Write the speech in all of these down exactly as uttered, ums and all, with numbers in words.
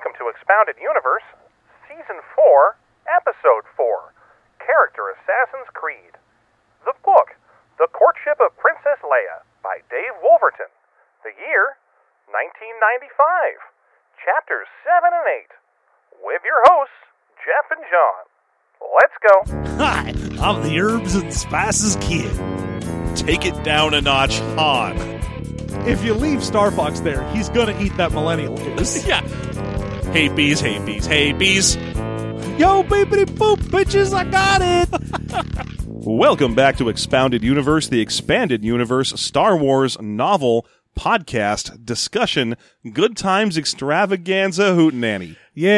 welcome to Expounded Universe, Season four, Episode four, Character Assassin's Creed. The book, The Courtship of Princess Leia, by Dave Wolverton. The year, nineteen ninety-five. Chapters seven and eight. With your hosts, Jeff and John. Let's go. Hi, I'm the Herbs and Spices Kid. Take it down a notch, Han. If you leave Star Fox there, he's gonna eat that millennial goose. Yeah. Hey bees, hey bees, hey bees. Yo, beepity boop, bitches, I got it! Welcome back to Expounded Universe, the expanded universe Star Wars novel podcast discussion, good times extravaganza hootenanny.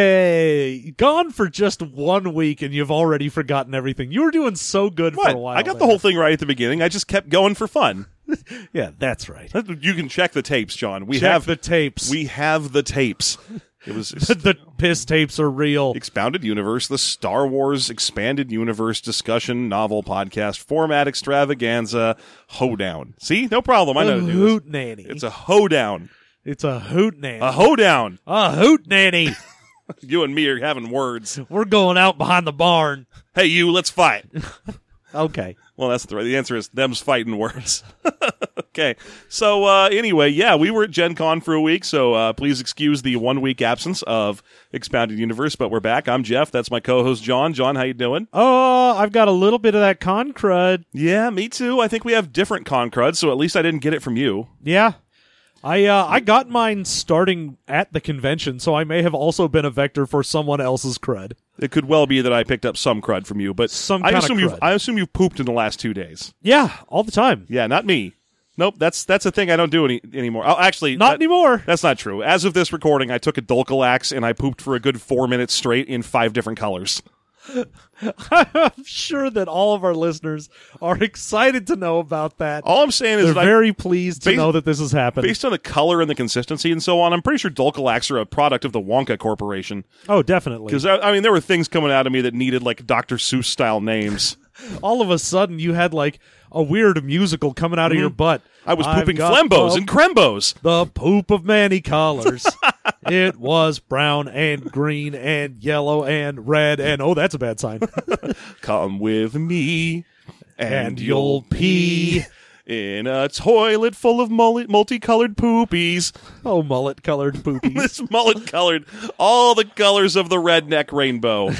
Yay! Gone for just one week and you've already forgotten everything. You were doing so good What? for a while. I got there. the whole thing right at the beginning. I just kept going for fun. Yeah, that's right. You can check the tapes, John. We Check have the tapes. We have the tapes. It was the piss tapes are real. Expounded Universe, the Star Wars Expanded Universe discussion novel podcast format extravaganza hoedown. See? No problem. I know a to do hoot this. nanny. It's a hoedown. It's a hoot nanny. A hoedown. A hoot nanny. You and me are having words. We're going out behind the barn. Hey, you, let's fight. Okay. Well, that's the the answer is them's fighting words. Okay. So, uh, anyway, yeah, we were at Gen Con for a week, so uh, please excuse the one-week absence of Expounded Universe, but we're back. I'm Jeff. That's my co-host, John. John, how you doing? Oh, I've got a little bit of that con crud. Yeah, me too. I think we have different con crud, so at least I didn't get it from you. Yeah. I uh, I got mine starting at the convention, so I may have also been a vector for someone else's crud. It could well be that I picked up some crud from you, but Some I kinda assume you've crud. I assume you've pooped in the last two days. Yeah, all the time. Yeah, not me. Nope, that's that's a thing I don't do any anymore. Oh, actually, Not that- anymore. That's not true. As of this recording, I took a Dulcolax and I pooped for a good four minutes straight in five different colors. I'm sure that all of our listeners are excited to know about that. All I'm saying is They're that I- very pleased to based- know that this has happened. based on the color and the consistency and so on, I'm pretty sure Dulcolax are a product of the Wonka Corporation. Oh, definitely. Because, I, I mean, there were things coming out of me that needed, like, Doctor Seuss-style names. All of a sudden, you had like a weird musical coming out of your butt. I was I've pooping got Flembos the- and Crembos. The poop of many colors. It was brown and green and yellow and red and oh, that's a bad sign. Come with me, and, And you'll pee in a toilet full of multi- multicolored poopies. Oh, mullet colored poopies. This mullet colored, all the colors of the redneck rainbow.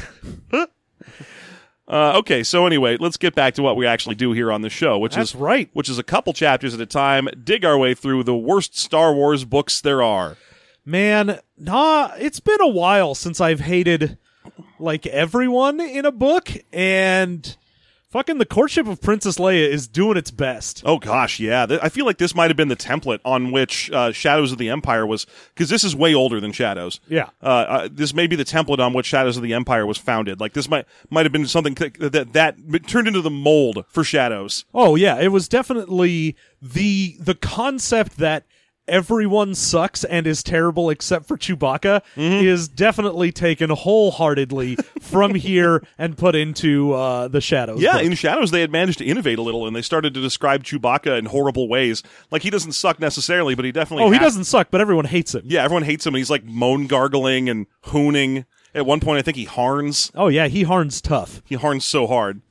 Uh, okay, so anyway, let's get back to what we actually do here on the show, which That's is right. which is a couple chapters at a time, dig our way through the worst Star Wars books there are. Man, nah, it's been a while since I've hated like everyone in a book, and fucking The Courtship of Princess Leia is doing its best. Oh gosh, yeah. Th- I feel like this might have been the template on which uh, Shadows of the Empire was, because this is way older than Shadows. Yeah. Uh, uh, this may be the template on which Shadows of the Empire was founded. Like this might might have been something th- that that turned into the mold for Shadows. Oh yeah, it was definitely the the concept that everyone sucks and is terrible except for Chewbacca is definitely taken wholeheartedly from here and put into uh, the Shadows. Yeah, book. in Shadows they had managed to innovate a little, and they started to describe Chewbacca in horrible ways. Like he doesn't suck necessarily, but he definitely. Oh, he ha- doesn't suck, but everyone hates him. Yeah, everyone hates him. And he's like moan gargling and hooning. At one point, I think he harns. Oh yeah, he harns tough. He harns so hard.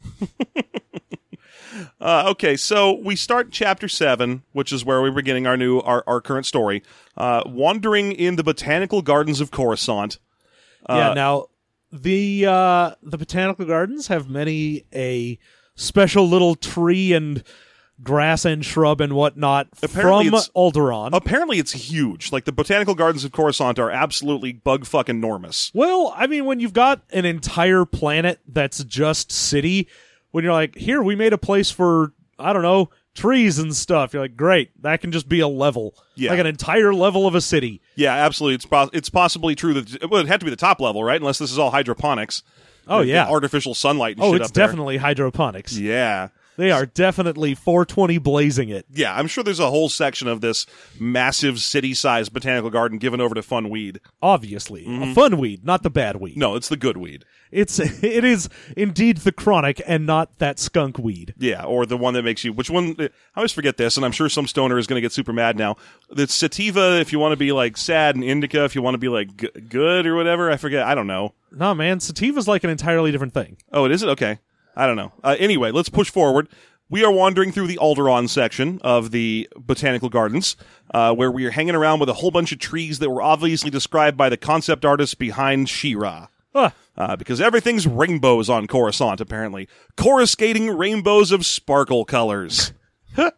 uh, okay, so we start chapter seven, which is where we're beginning our new our, our current story. Uh, wandering in the botanical gardens of Coruscant. yeah. Uh, Now the uh, the botanical gardens have many a special little tree and grass and shrub and whatnot Apparently from it's- Alderaan. Apparently, it's huge. Like the botanical gardens of Coruscant are absolutely bug fucking enormous. Well, I mean, when you've got an entire planet that's just city, when you're like, here, we made a place for, I don't know, trees and stuff, you're like, great, that can just be a level. Yeah. Like an entire level of a city. Yeah, absolutely. It's pos- it's possibly true that well, it had to be the top level, right? Unless this is all hydroponics. Oh, Like, yeah. artificial sunlight and Oh, shit it's up there. definitely hydroponics. Yeah. They are definitely four twenty blazing it. Yeah, I'm sure there's a whole section of this massive city-sized botanical garden given over to fun weed. Obviously. A fun weed, not the bad weed. No, it's the good weed. It's it is indeed the chronic and not that skunk weed. Yeah, or the one that makes you... Which one... I always forget this, and I'm sure some stoner is going to get super mad now. It's sativa if you want to be, like, sad, and indica if you want to be, like, g- good or whatever. I forget. I don't know. No, man, sativa's like an entirely different thing. Oh, it is it? Okay. I don't know. Uh, anyway, let's push forward. We are wandering through the Alderaan section of the Botanical Gardens, uh, where we are hanging around with a whole bunch of trees that were obviously described by the concept artist behind She-Ra. Huh. Uh, because everything's rainbows on Coruscant, apparently. Coruscating rainbows of sparkle colors. the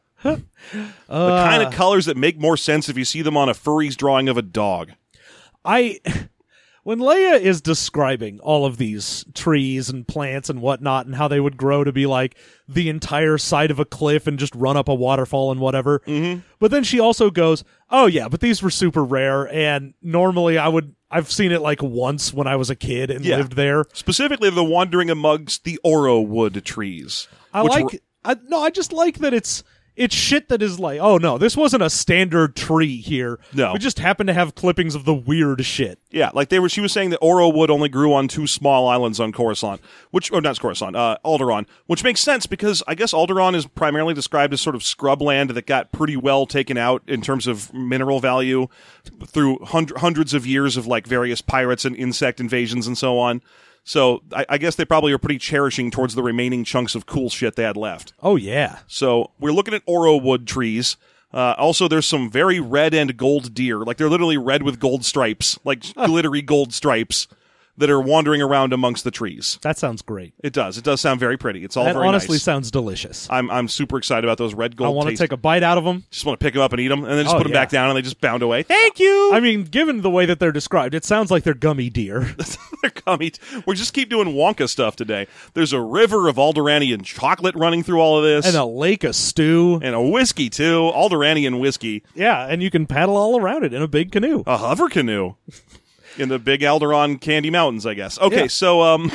kind of colors that make more sense if you see them on a furry's drawing of a dog. I... When Leia is describing all of these trees and plants and whatnot and how they would grow to be like the entire side of a cliff and just run up a waterfall and whatever, mm-hmm. but then she also goes, oh yeah, but these were super rare and normally I would, I've seen it like once when I was a kid and Yeah. lived there. Specifically, the wandering amongst the Oro wood trees. I which like, were- I, no, I just like that it's, It's shit that is like, oh no, this wasn't a standard tree here. No. We just happen to have clippings of the weird shit. Yeah, like they were. She was saying that Oro wood only grew on two small islands on Coruscant, which, or not Coruscant, uh, Alderaan, which makes sense because I guess Alderaan is primarily described as sort of scrubland that got pretty well taken out in terms of mineral value through hund- hundreds of years of like various pirates and insect invasions and so on. So I, I guess they probably are pretty cherishing towards the remaining chunks of cool shit they had left. Oh yeah. So we're looking at Oro wood trees. Uh, also, there's some very red and gold deer. Like, they're literally red with gold stripes. Like, glittery gold stripes that are wandering around amongst the trees. That sounds great. It does. It does sound very pretty. It's all That very honestly nice. sounds delicious. I'm I'm super excited about those red I gold want to taste. take a bite out of them. Just want to pick them up and eat them, and then just Oh, put them yeah. back down, and they just bound away. Thank you! I mean, given the way that they're described, it sounds like they're gummy deer. They're gummy. We just keep doing Wonka stuff today. There's a river of Alderanian chocolate running through all of this. And a lake of stew. And a whiskey, too. Alderanian whiskey. Yeah, and you can paddle all around it in a big canoe. A hover canoe. In the big Alderaan Candy Mountains, I guess. Okay, Yeah. so, um...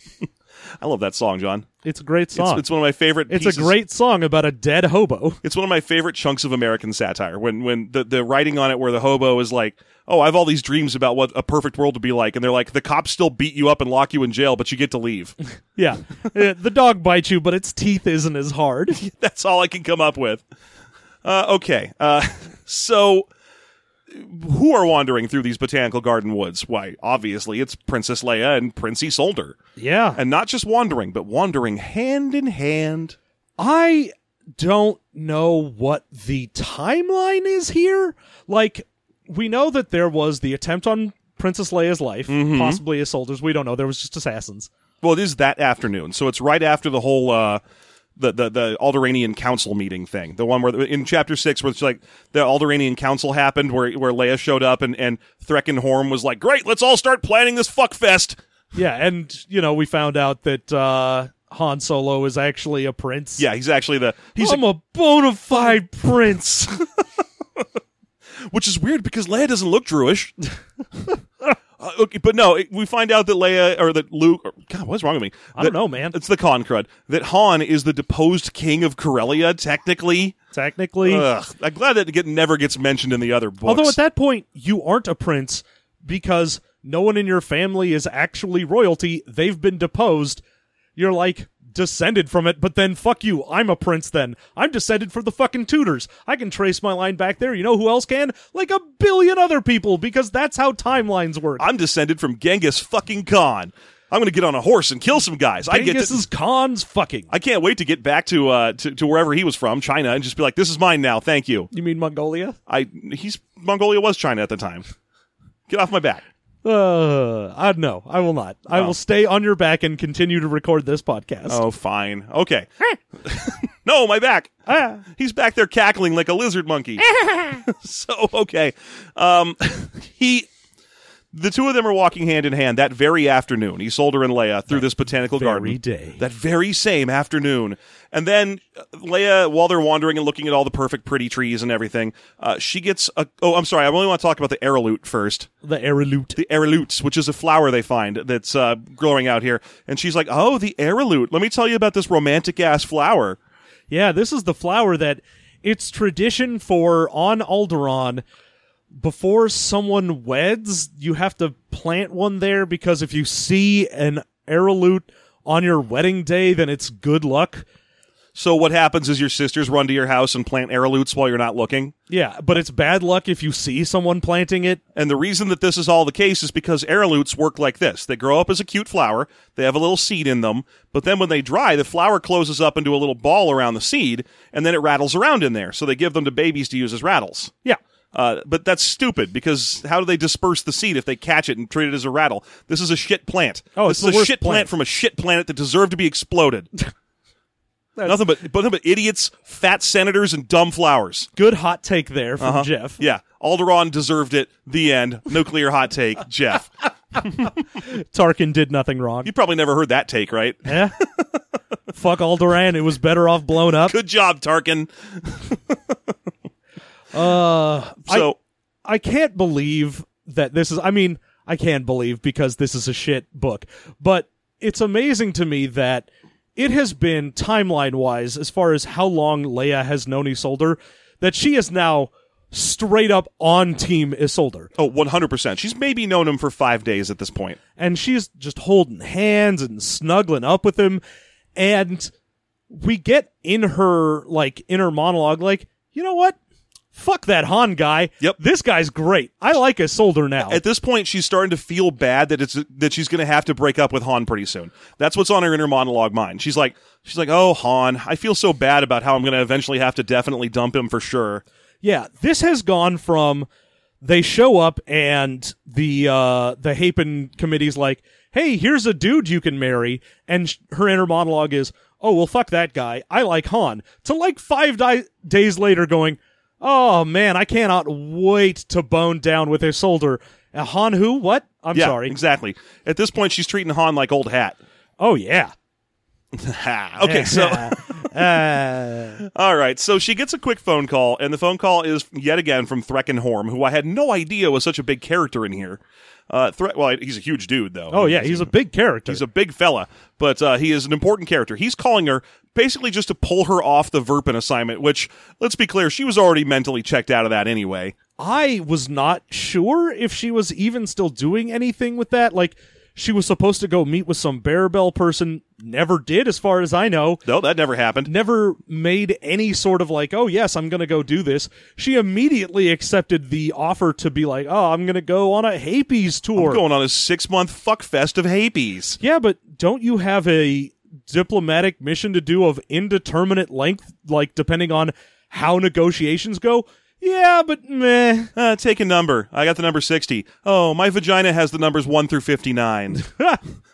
I love that song, John. It's a great song. It's, it's one of my favorite It's pieces. a great song about a dead hobo. It's one of my favorite chunks of American satire. When when the, the writing on it where the hobo is like, oh, I have all these dreams about what a perfect world would be like. And they're like, the cops still beat you up and lock you in jail, but you get to leave. Yeah. Uh, the dog bites you, but its teeth isn't as hard. That's all I can come up with. Uh, okay. Uh, so... Who are wandering through these botanical garden woods? Why, obviously, it's Princess Leia and Prince Isolde. Yeah. And not just wandering, but wandering hand in hand. I don't know what the timeline is here. Like, we know that there was the attempt on Princess Leia's life, Mm-hmm. possibly Isolde's. We don't know. There was just assassins. Well, it is that afternoon, so it's right after the whole uh, the the the Alderanian Council meeting thing, the one where in Chapter Six, where it's like the Alderanian Council happened, where where Leia showed up and and Threkin-Horm was like, "Great, let's all start planning this fuck fest." Yeah, and, you know, we found out that uh, Han Solo is actually a prince. Yeah, he's actually the he's I'm a, a bona fide prince. which is weird because Leia doesn't look Druish. Uh, okay, but no, it, we find out that Leia, or that Luke, or, God, what's wrong with me? I That- don't know, man. It's the con crud. That Han is the deposed king of Corellia, technically. Technically. Ugh, I'm glad that it get, never gets mentioned in the other books. Although at that point, you aren't a prince because no one in your family is actually royalty. They've been deposed. You're like descended from it, but then fuck you. I'm a prince then. I'm descended from the fucking Tudors. I can trace my line back there. You know who else can? Like a billion other people, because that's how timelines work. I'm descended from Genghis fucking Khan. I'm going to get on a horse and kill some guys. I get Genghis to, is Khan's fucking. I can't wait to get back to, uh, to to wherever he was from, China, and just be like, this is mine now. Thank you. You mean Mongolia? I he's Mongolia was China at the time. Get off my back. Uh, I no, I will not. I Oh. will stay on your back and continue to record this podcast. Oh, fine. Okay. No, my back. Ah. He's back there cackling like a lizard monkey. So, okay. Um, he, the two of them are walking hand in hand that very afternoon, Isolde and Leia, through this botanical very garden. day. That very same afternoon. And then uh, Leia, while they're wandering and looking at all the perfect pretty trees and everything, uh, she gets a, oh, I'm sorry, I only want to talk about the arrowroot first. The arrowroot. The arrowroots, which is a flower they find that's uh, growing out here. And she's like, oh, the arrowroot. Let me tell you about this romantic-ass flower. Yeah, this is the flower that it's tradition for on Alderaan. Before someone weds, you have to plant one there because if you see an arrowroot on your wedding day, then it's good luck. So what happens is your sisters run to your house and plant arrowroots while you're not looking? Yeah, but it's bad luck if you see someone planting it. And the reason that this is all the case is because arrowroots work like this. They grow up as a cute flower, they have a little seed in them, but then when they dry, the flower closes up into a little ball around the seed, and then it rattles around in there. So they give them to babies to use as rattles. Yeah. Uh, but that's stupid, because how do they disperse the seed if they catch it and treat it as a rattle? This is a shit plant. Oh, this it's is the a worst shit plant. plant from a shit planet that deserved to be exploded. nothing but nothing but idiots, fat senators, and dumb flowers. Good hot take there from Uh-huh. Jeff. Yeah, Alderaan deserved it. The end. Nuclear hot take, Jeff. Tarkin did nothing wrong. You probably never heard that take, right? Yeah. Fuck Alderaan. It was better off blown up. Good job, Tarkin. Uh, So, I, I can't believe that this is, I mean, I can believe because this is a shit book, but it's amazing to me that it has been timeline-wise, as far as how long Leia has known Isolde, that she is now straight up on Team Isolde. oh, one hundred percent. She's maybe known him for five days at this point. And she's just holding hands and snuggling up with him. And we get in her, like, inner monologue, like, you know what? Fuck that Han guy. Yep. This guy's great. I like Isolde now. At this point, she's starting to feel bad that it's that she's going to have to break up with Han pretty soon. That's what's on her inner monologue mind. She's like, she's like, oh, Han, I feel so bad about how I'm going to eventually have to definitely dump him for sure. Yeah, this has gone from they show up and the uh, the Hapen committee's like, hey, here's a dude you can marry, and sh- her inner monologue is, oh, well, fuck that guy. I like Han. To like five di- days later going, oh, man, I cannot wait to bone down with Isolde. Uh, Han who? What? I'm yeah, sorry. exactly. At this point, she's treating Han like old hat. Oh, yeah. Okay, so uh, all right, so she gets a quick phone call, and the phone call is yet again from Threkin Horm, who I had no idea was such a big character in here. Uh, Thre- well, he's a huge dude, though. oh, yeah, he's a big character. He's a big fella, but uh, he is an important character. He's calling her basically just to pull her off the Verpin assignment, which, let's be clear, she was already mentally checked out of that anyway. I was not sure if she was even still doing anything with that. Like, she was supposed to go meet with some Barabel person, never did, as far as I know. No, that never happened. Never made any sort of like, oh, yes, I'm going to go do this. She immediately accepted the offer to be like, oh, I'm going to go on a Hapes tour. I'm going on a six-month fuckfest of Hapes. Yeah, but don't you have a diplomatic mission to do of indeterminate length, like, depending on how negotiations go? Yeah, but meh. Uh, take a number. I got the number sixty. Oh, my vagina has the numbers one through fifty-nine. Uh,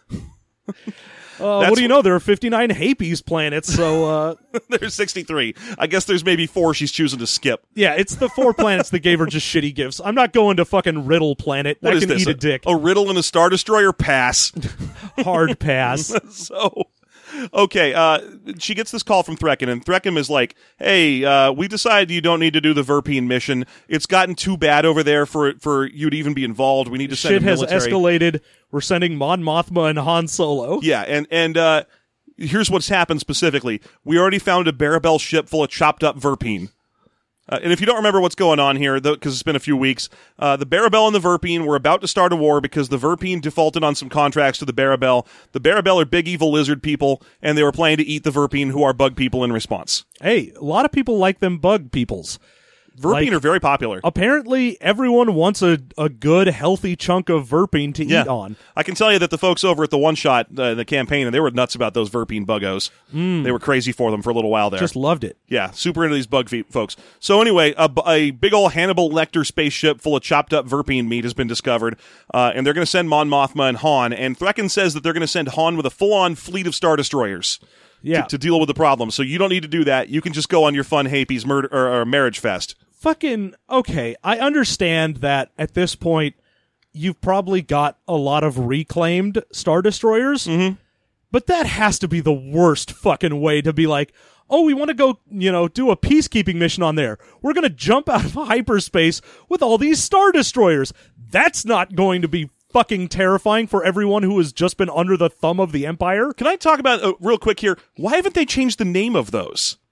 what do you know? There are fifty-nine Hapes planets, so uh, There's sixty-three. I guess there's maybe four she's choosing to skip. yeah, it's the four planets that gave her just shitty gifts. I'm not going to fucking Riddle planet. What That is can this? eat a dick. A riddle and a Star Destroyer? Pass. Hard pass. So, okay, uh, she gets this call from Threkin, and Threkin is like, hey, uh, we decided you don't need to do the Verpine mission. It's gotten too bad over there for for you to even be involved. We need to send Shit a has military. escalated. We're sending Mon Mothma and Han Solo. Yeah, and, and uh, here's what's happened specifically. We already found a Barabel ship full of chopped up Verpine. Uh, and if you don't remember what's going on here, because it's been a few weeks, uh, the Barabel and the Verpine were about to start a war because the Verpine defaulted on some contracts to the Barabel. The Barabel are big evil lizard people, and they were planning to eat the Verpine, who are bug people in response. Hey, a lot of people like them bug peoples. Verpine Like- are very popular. Apparently, everyone wants a, a good, healthy chunk of Verpine to Yeah. eat on. I can tell you that the folks over at the One Shot, uh, the campaign, and they were nuts about those Verpine buggos. They were crazy for them for a little while there. Just loved it. Yeah, super into these bug feet folks. So anyway, a, a big old Hannibal Lecter spaceship full of chopped up Verpine meat has been discovered, uh, and they're going to send Mon Mothma and Han. And Threkin says that they're going to send Han with a full-on fleet of Star Destroyers Yeah. to, to deal with the problem. So you don't need to do that. You can just go on your fun Hapes murder or, or marriage fest. Fucking, okay, I understand that at this point, you've probably got a lot of reclaimed Star Destroyers, Mm-hmm. but that has to be the worst fucking way to be like, oh, we want to go, you know, do a peacekeeping mission on there. We're going to jump out of hyperspace with all these Star Destroyers. That's not going to be fucking terrifying for everyone who has just been under the thumb of the Empire. Can I talk about, uh, real quick here, why haven't they changed the name of those?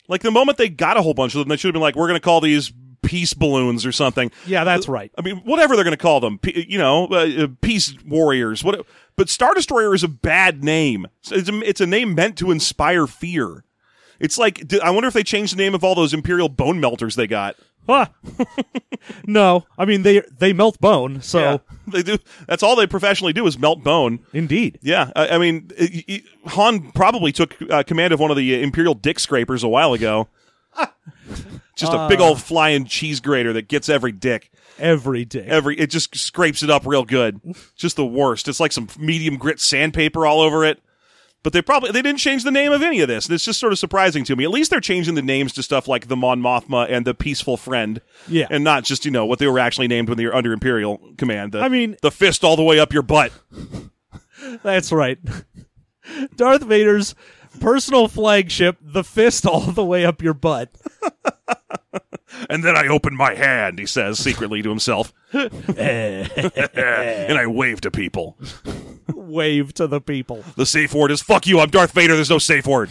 Like, the moment they got a whole bunch of them, they should have been like, we're going to call these peace balloons or something. Yeah, that's right. I mean, whatever they're going to call them, P- you know, uh, uh, peace warriors. What? But Star Destroyer is a bad name. It's a, it's a name meant to inspire fear. It's like, I wonder if they changed the name of all those Imperial bone melters they got. Ah. No, I mean, they they melt bone, so... Yeah, they do. That's all they professionally do is melt bone. Indeed. Yeah, I, I mean, it, it, Han probably took uh, command of one of the Imperial dick scrapers a while ago. Just a big old flying cheese grater that gets every dick. Every day. Every It just scrapes it up real good. Just the worst. It's like some medium grit sandpaper all over it. But they probably they didn't change the name of any of this. And it's just sort of surprising to me. At least they're changing the names to stuff like the Mon Mothma and the Peaceful Friend. Yeah. And not just, you know, what they were actually named when they were under Imperial command. The, I mean... The fist all the way up your butt. That's right. Darth Vader's personal flagship, the fist all the way up your butt. And then I opened my hand, he says secretly to himself. And I wave to people. Wave to the people. The safe word is, fuck you, I'm Darth Vader, there's no safe word.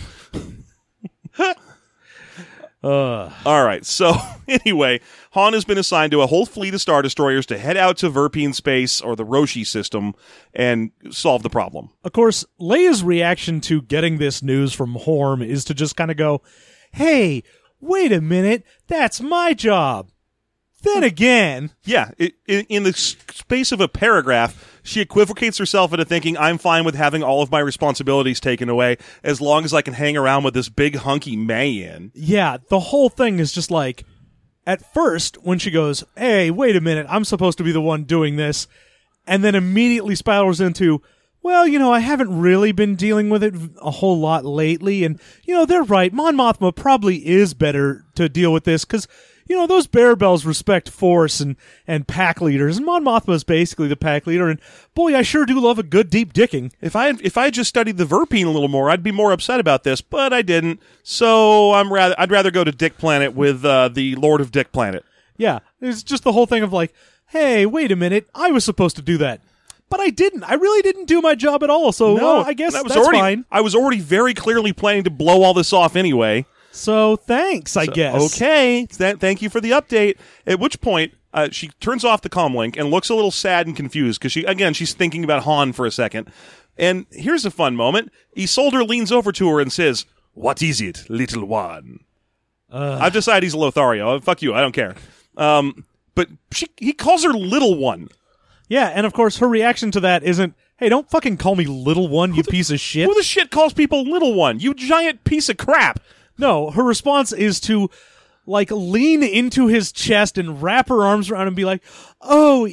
uh. All right, so anyway, Han has been assigned to a whole fleet of Star Destroyers to head out to Verpine space, or the Roshi system, and solve the problem. Of course, Leia's reaction to getting this news from Horm is to just kind of go, hey, wait a minute, that's my job. Then again... Yeah, it, in, in the space of a paragraph, she equivocates herself into thinking, I'm fine with having all of my responsibilities taken away as long as I can hang around with this big hunky man. Yeah, the whole thing is just like, at first, when she goes, hey, wait a minute, I'm supposed to be the one doing this, and then immediately spirals into, well, you know, I haven't really been dealing with it a whole lot lately, and, you know, they're right, Mon Mothma probably is better to deal with this, because, you know, those Bearbells respect Force and, and pack leaders, and Mon Mothma is basically the pack leader, and boy, I sure do love a good deep dicking. If I had, if I had just studied the Verpine a little more, I'd be more upset about this, but I didn't, so I'm rather, I'd rather go to Dick Planet with uh, the Lord of Dick Planet. Yeah, it's just the whole thing of like, hey, wait a minute, I was supposed to do that. But I didn't. I really didn't do my job at all, so no, uh, I guess that was that's already, fine. I was already very clearly planning to blow all this off anyway. So thanks, I So, guess. Okay, Th- thank you for the update. At which point, uh, she turns off the comlink and looks a little sad and confused because she, again, she's thinking about Han for a second. And here's a fun moment. Isolder leans over to her and says, "What is it, little one?" Uh, I've decided he's a Lothario. Fuck you, I don't care. Um, but she, he calls her little one. Yeah, and of course, her reaction to that isn't, hey, don't fucking call me little one, you the, piece of shit. Who the shit calls people little one? You giant piece of crap. No, her response is to, like, lean into his chest and wrap her arms around him and be like, oh,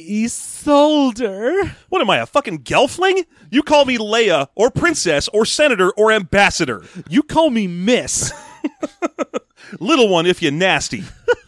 Isolder. What am I, a fucking gelfling? You call me Leia, or princess, or senator, or ambassador. You call me miss. Little one if you're nasty.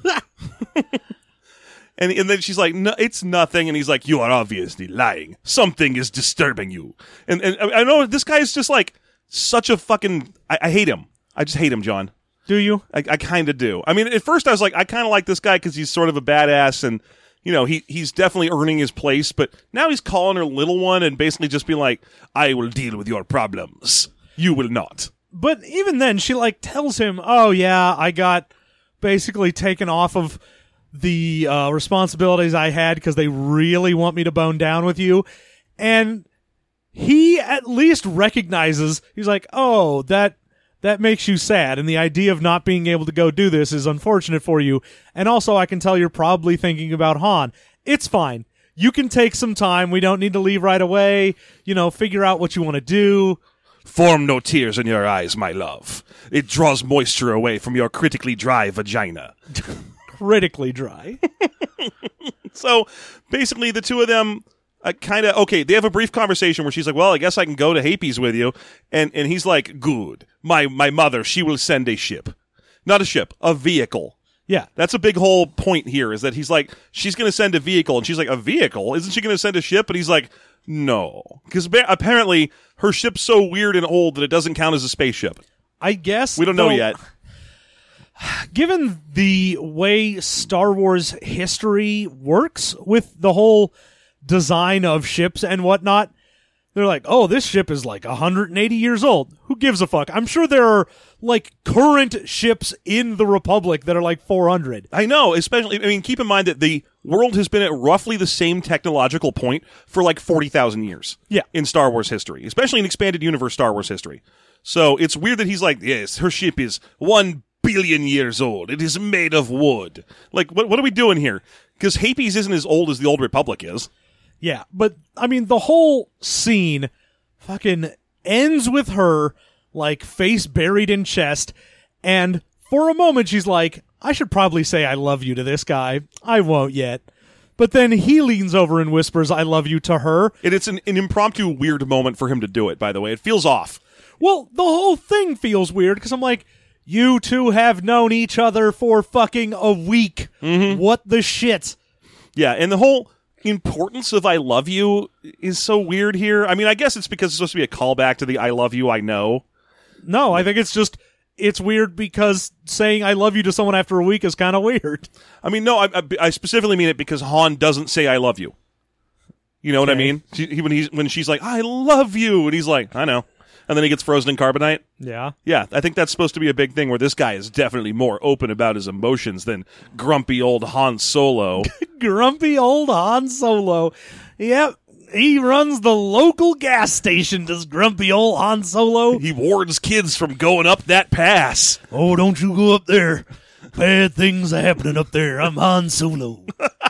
And, and then she's like, no, it's nothing. And he's like, you are obviously lying. Something is disturbing you. And, and I know this guy is just like such a fucking, I, I hate him. I just hate him, John. Do you? I, I kind of do. I mean, at first I was like, I kind of like this guy because he's sort of a badass and, you know, he he's definitely earning his place. But now he's calling her little one and basically just being like, I will deal with your problems. You will not. But even then, she, like, tells him, oh, yeah, I got basically taken off of the uh, responsibilities I had because they really want me to bone down with you. And he at least recognizes, he's like, oh, that that makes you sad. And the idea of not being able to go do this is unfortunate for you. And also, I can tell you're probably thinking about Han. It's fine. You can take some time. We don't need to leave right away. You know, figure out what you want to do. Form no tears in your eyes, my love. It draws moisture away from your critically dry vagina. Critically dry. So basically the two of them uh, kind of, okay, they have a brief conversation where she's like, well, I guess I can go to Hapes with you. And and he's like, good. My, my mother, she will send a ship. Not a ship, a vehicle. Yeah. That's a big whole point here is that he's like, she's going to send a vehicle. And she's like, a vehicle? Isn't she going to send a ship? And he's like, no. Because apparently her ship's so weird and old that it doesn't count as a spaceship. I guess. We don't know though, yet. Given the way Star Wars history works with the whole design of ships and whatnot, they're like, oh, this ship is like one hundred eighty years old. Who gives a fuck? I'm sure there are like current ships in the Republic that are like four hundred. I know, especially, I mean, keep in mind that the world has been at roughly the same technological point for like forty thousand years. Yeah. In Star Wars history, especially in expanded universe Star Wars history. So it's weird that he's like, yes, her ship is one billion years old. It is made of wood. Like, what, what are we doing here? Because Hapes isn't as old as the Old Republic is. Yeah, but I mean, the whole scene fucking ends with her like face buried in chest, and for a moment she's like, I should probably say I love you to this guy. I won't yet. But then he leans over and whispers, I love you to her. And it's an, an impromptu weird moment for him to do it, by the way. It feels off. Well, the whole thing feels weird because I'm like, you two have known each other for fucking a week. Mm-hmm. What the shit? Yeah, and the whole importance of I love you is so weird here. I mean, I guess it's because it's supposed to be a callback to the I love you, I know. No, I think it's just, it's weird because saying I love you to someone after a week is kind of weird. I mean, no, I, I, I specifically mean it because Han doesn't say I love you. You know what I Okay. mean? She, he, when, he's, when she's like, I love you, and he's like, I know. And then he gets frozen in carbonite. Yeah. Yeah, I think that's supposed to be a big thing where this guy is definitely more open about his emotions than grumpy old Han Solo. Grumpy old Han Solo. Yep. He runs the local gas station, does grumpy old Han Solo. He warns kids from going up that pass. Oh, don't you go up there. Bad things are happening up there. I'm Han Solo.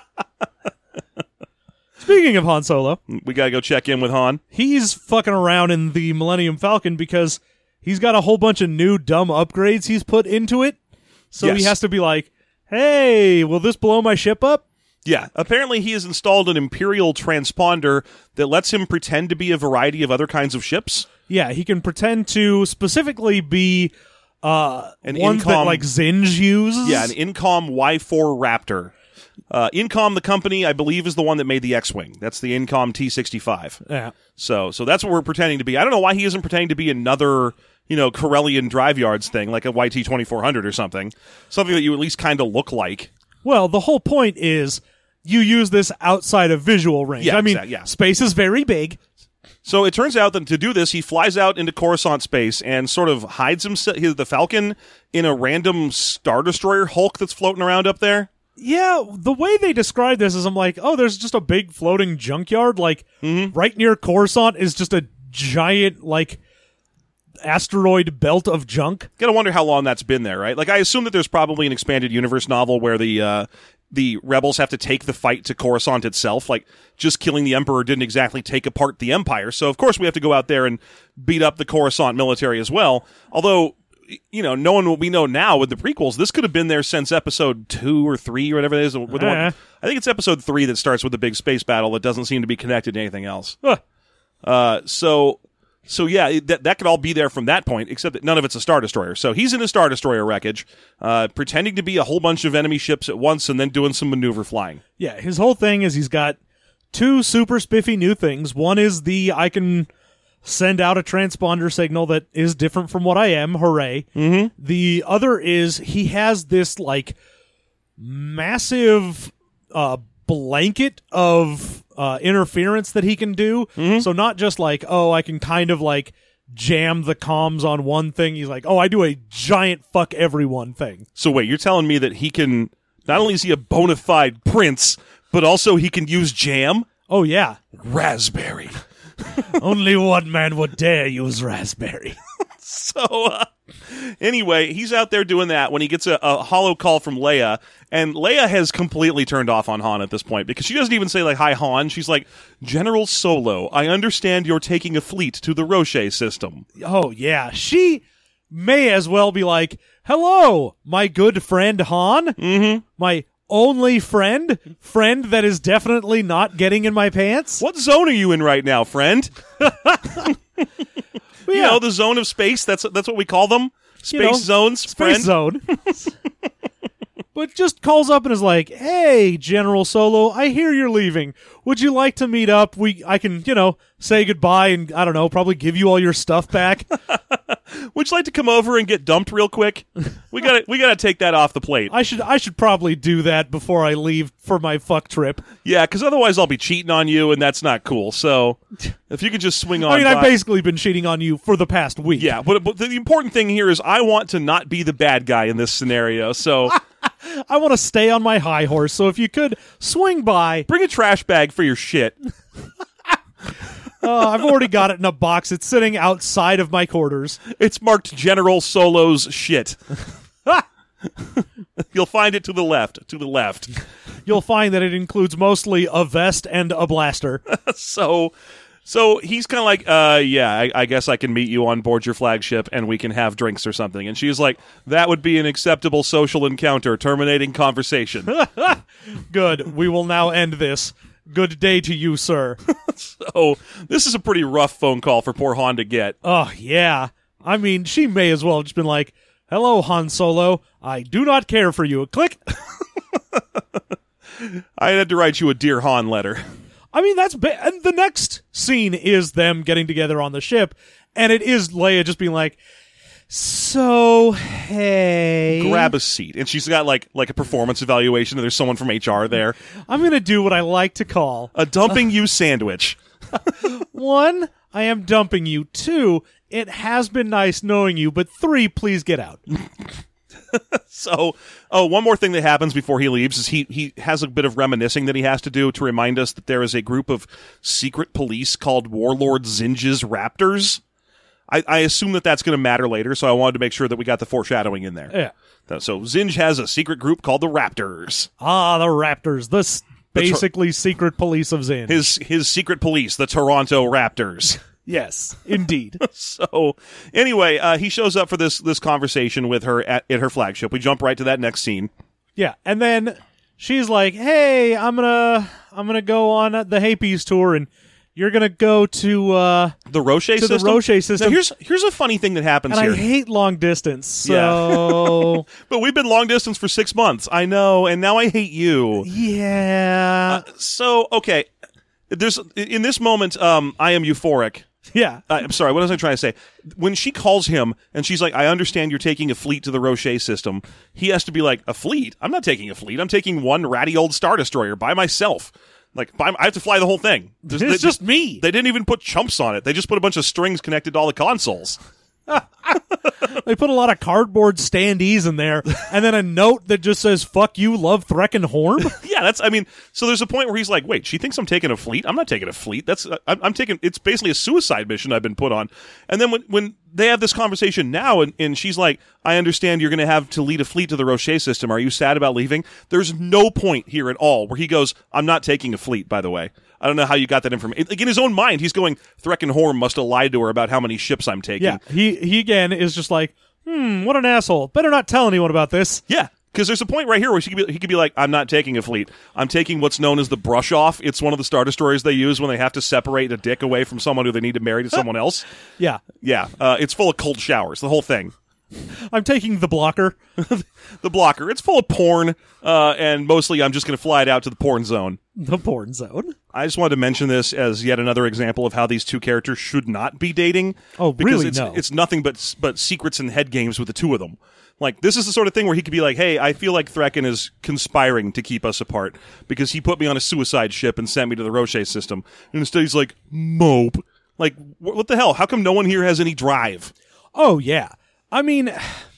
Speaking of Han Solo, We gotta go check in with Han. he's fucking around in the Millennium Falcon because he's got a whole bunch of new dumb upgrades he's put into it. So he Yes. has to be like, hey, will this blow my ship up? Yeah, apparently he has installed an Imperial transponder that lets him pretend to be a variety of other kinds of ships. Yeah, he can pretend to specifically be uh, An ones that Incom- like Zinj uses. Yeah, an Incom Y four Raptor. Uh, Incom, the company, I believe, is the one that made the X-Wing. That's the Incom T sixty-five. Yeah. So, so that's what we're pretending to be. I don't know why he isn't pretending to be another, you know, Corellian drive yards thing, like a Y T twenty-four hundred or something. Something that you at least kind of look like. Well, the whole point is you use this outside of visual range. Yeah, I mean, exact- yeah. space is very big. So it turns out that to do this, he flies out into Coruscant space and sort of hides himself, his, the Falcon, in a random Star Destroyer Hulk that's floating around up there. Yeah, the way they describe this is I'm like, oh, there's just a big floating junkyard. Like, Mm-hmm. right near Coruscant is just a giant, like, asteroid belt of junk. Gotta wonder how long that's been there, right? Like, I assume that there's probably an expanded universe novel where the uh, the rebels have to take the fight to Coruscant itself. Like, just killing the Emperor didn't exactly take apart the Empire. So, of course, we have to go out there and beat up the Coruscant military as well. Although, you know, knowing what we know now with the prequels, this could have been there since episode two or three or whatever it is. With the one- Eh. I think it's episode three that starts with the big space battle that doesn't seem to be connected to anything else. Huh. Uh, so, so yeah, it- that that could all be there from that point, except that none of it's a Star Destroyer. So he's in a Star Destroyer wreckage, uh, pretending to be a whole bunch of enemy ships at once, and then doing some maneuver flying. Yeah, his whole thing is he's got two super spiffy new things. One is the I can send out a transponder signal that is different from what I am. Hooray. Mm-hmm. The other is he has this like massive uh, blanket of uh, interference that he can do. Mm-hmm. So not just like, oh, I can kind of like jam the comms on one thing. He's like, oh, I do a giant fuck everyone thing. So wait, you're telling me that he can, not only is he a bona fide prince, but also he can use jam? Oh, yeah. Raspberry. Only one man would dare use raspberry. So, uh, anyway, he's out there doing that when he gets a, a hollow call from Leia, and Leia has completely turned off on Han at this point because she doesn't even say, like, hi, Han. She's like, General Solo, I understand you're taking a fleet to the Roche system. Oh, yeah. She may as well be like, hello, my good friend Han. Mm-hmm. My only friend. Friend that is definitely not getting in my pants. What zone are you in right now, friend? Well, You yeah, know, the zone of space. That's that's what we call them. Space You know, zones, space friend. zone. but just calls up and is like, "Hey, General Solo, I hear you're leaving. Would you like to meet up? We, I can, you know, say goodbye and, I don't know, probably give you all your stuff back." Would you like to come over and get dumped real quick? We gotta, we gotta take that off the plate. I should, I should probably do that before I leave for my fuck trip. Yeah, because otherwise I'll be cheating on you, and that's not cool. So if you could just swing on I mean, by- I've basically been cheating on you for the past week. Yeah, but, but the important thing here is I want to not be the bad guy in this scenario, so I want to stay on my high horse, so if you could swing by. bring a trash bag for your shit. Uh, I've already got it in a box. It's sitting outside of my quarters. It's marked General Solo's shit. You'll find it to the left, to the left. You'll find that it includes mostly a vest and a blaster. So so he's kind of like, uh, yeah, I, I guess I can meet you on board your flagship and we can have drinks or something. And she's like, that would be an acceptable social encounter, terminating conversation. Good. We will now end this. Good day to you, sir. So this is a pretty rough phone call for poor Han to get. Oh, yeah. I mean, she may as well have just been like, "Hello, Han Solo. I do not care for you." Click. I had to write you a Dear Han letter. I mean, that's ba- and the next scene is them getting together on the ship, and it is Leia just being like, "So, hey, Grab a seat. And she's got like like a performance evaluation, and there's someone from H R there. I'm going to do what I like to call A dumping you sandwich. one, I am dumping you. Two, it has been nice knowing you, but three, please get out." So, oh, one more thing that happens before he leaves is he, he has a bit of reminiscing that he has to do to remind us that there is a group of secret police called Warlord Zinj's Raptors. I, I assume that that's going to matter later, so I wanted to make sure that we got the foreshadowing in there. Yeah. So Zinj has a secret group called the Raptors. Ah, the Raptors, the s- basically secret police of Zin. His his secret police, the Toronto Raptors. Yes, indeed. So anyway, uh, he shows up for this this conversation with her at, at her flagship. We jump right to that next scene. Yeah, and then she's like, "Hey, I'm gonna I'm gonna go on the Happies tour, and you're gonna go to uh, The Roche to system. the Roche system." Now here's here's a funny thing that happens and here. I hate long distance, so But we've been long distance for six months. I know, and now I hate you. yeah, So okay, there's in this moment, um, I am euphoric. yeah. Uh, I'm sorry, what was I trying to say? When she calls him and she's like, "I understand you're taking a fleet to the Roche system," he has to be like, "A fleet? I'm not taking a fleet. I'm taking one ratty old Star Destroyer by myself. Like, by, I have to fly the whole thing. There's- It's they- just me." They didn't even put chumps on it. They just put a bunch of strings connected to all the consoles." They put a lot of cardboard standees in there, and then a note that just says "Fuck you, love Threck and Horn." Yeah, that's, I mean, so there's a point where he's like, wait, she thinks I'm taking a fleet? I'm not taking a fleet. That's, uh, I'm, I'm taking, it's basically a suicide mission I've been put on. And then when, when they have this conversation now, and, and she's like, "I understand you're going to have to lead a fleet to the Roche system. Are you sad about leaving?" There's no point here at all where he goes, "I'm not taking a fleet, by the way." I don't know how you got that information. Like, in his own mind, he's going, Threck and Horn must have lied to her about how many ships I'm taking. Yeah, he he again is just like, "Hmm, what an asshole. Better not tell anyone about this." Yeah, because there's a point right here where she could be, he could be like, "I'm not taking a fleet. I'm taking what's known as the brush off. It's one of the Star Destroyers they use when they have to separate a dick away from someone who they need to marry to someone else." Yeah, Yeah, uh, it's full of cold showers, the whole thing. I'm taking the blocker. The blocker, it's full of porn, uh, and mostly I'm just going to fly it out to the porn zone. The porn zone. I just wanted to mention this as yet another example of how these two characters should not be dating. Oh, because really? It's, No. it's nothing but but secrets and head games with the two of them. Like, this is the sort of thing where he could be like, "Hey, I feel like Threkken is conspiring to keep us apart because he put me on a suicide ship and sent me to the Roche system." And instead he's like, "Mope." Like, wh- what the hell? How come no one here has any drive? Oh, yeah. I mean,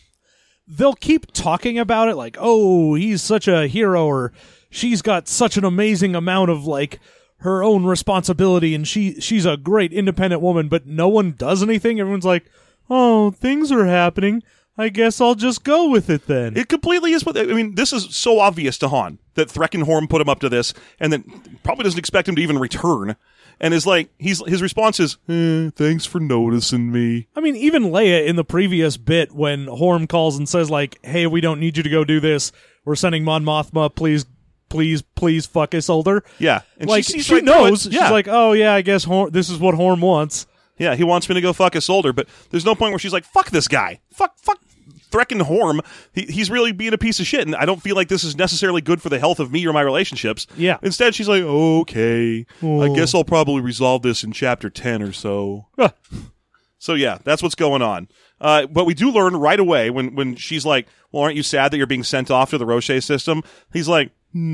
they'll keep talking about it like, "Oh, he's such a hero," or "She's got such an amazing amount of, like, her own responsibility, and she she's a great independent woman," but no one does anything. Everyone's like, "Oh, things are happening. I guess I'll just go with it then." It completely is. What I mean, this is so obvious to Han that Threckenhorn put him up to this, and then probably doesn't expect him to even return. And is like, he's his response is, eh, "Thanks for noticing me." I mean, even Leia in the previous bit when Horm calls and says, like, "Hey, we don't need you to go do this. We're sending Mon Mothma. Please, please, please fuck Isolder." Yeah, and Like, she, she, sees right through knows. it. She's Yeah. like, "Oh, yeah, I guess Horm, this is what Horm wants." Yeah, he wants me to go fuck Isolder, but there's no point where she's like, "Fuck this guy. Fuck, fuck, Threkken Horm, he, he's really being a piece of shit, and I don't feel like this is necessarily good for the health of me or my relationships. Yeah. Instead, she's like, okay, Oh. I guess I'll probably resolve this in chapter ten or so. Ah. So yeah, that's what's going on. Uh, but we do learn right away when, when she's like, well, aren't you sad that you're being sent off to the Roche system? He's like,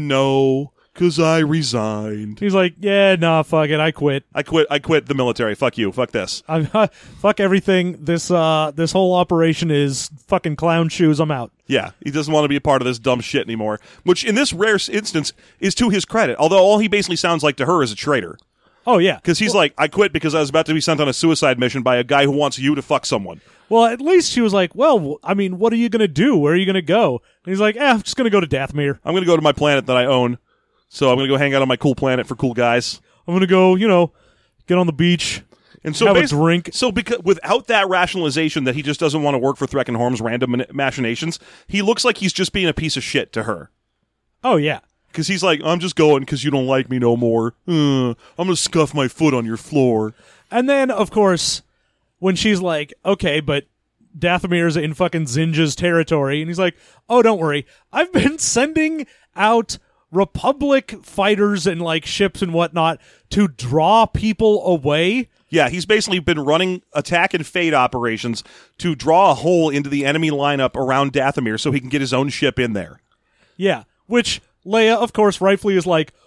no, because I resigned. He's like, yeah, nah, fuck it, I quit. I quit. I quit the military. Fuck you. Fuck this. I'm fuck everything. This uh, this whole operation is fucking clown shoes. I'm out. Yeah, he doesn't want to be a part of this dumb shit anymore. Which, in this rare instance, is to his credit. Although all he basically sounds like to her is a traitor. Oh yeah, Because he's like, I quit because I was about to be sent on a suicide mission by a guy who wants you to fuck someone. well, at least she was like, well, I mean, what are you gonna do? Where are you gonna go? And he's like, eh, I'm just gonna go to Dathomir. I'm going to go to my planet that I own. So I'm going to go hang out on my cool planet for cool guys. I'm gonna go, you know, get on the beach, And so have a basi- drink. So because without that rationalization that he just doesn't want to work for Threkken Horm's random mani- machinations, he looks like he's just being a piece of shit to her. Oh yeah. Because he's like, I'm just going because you don't like me no more. Uh, I'm going to scuff my foot on your floor. And then, of course, when she's like, okay, but Dathomir's in fucking Zinja's territory, and he's like, oh, don't worry. I've been sending out Republic fighters and, like, ships and whatnot to draw people away. Yeah, he's basically been running attack and fade operations to draw a hole into the enemy lineup around Dathomir so he can get his own ship in there. Yeah, which Leia, of course, rightfully is like,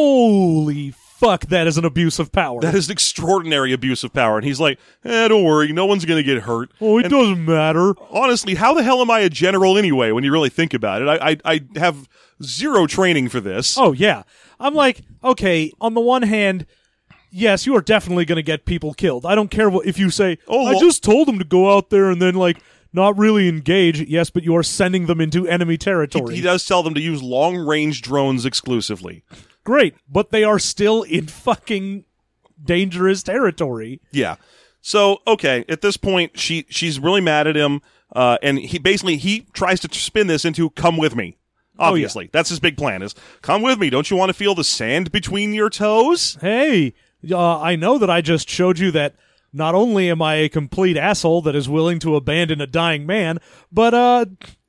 holy fuck, that is an abuse of power. That is extraordinary abuse of power. And he's like, eh, don't worry, no one's going to get hurt. oh, it And doesn't matter. honestly, how the hell am I a general anyway when you really think about it? I, I, I have zero training for this. Oh, yeah. I'm like, okay, on the one hand, yes, you are definitely going to get people killed. I don't care what if you say, Oh, I well- just told them to go out there and then, like, not really engage. Yes, but you are sending them into enemy territory. He does tell them to use long-range drones exclusively. Great, but they are still in fucking dangerous territory. Yeah. So, okay, at this point, she she's really mad at him, uh, and he basically, he tries to spin this into, come with me. Obviously. That's his big plan, is, come with me. Don't you want to feel the sand between your toes? Hey, uh, I know that I just showed you that not only am I a complete asshole that is willing to abandon a dying man, but uh,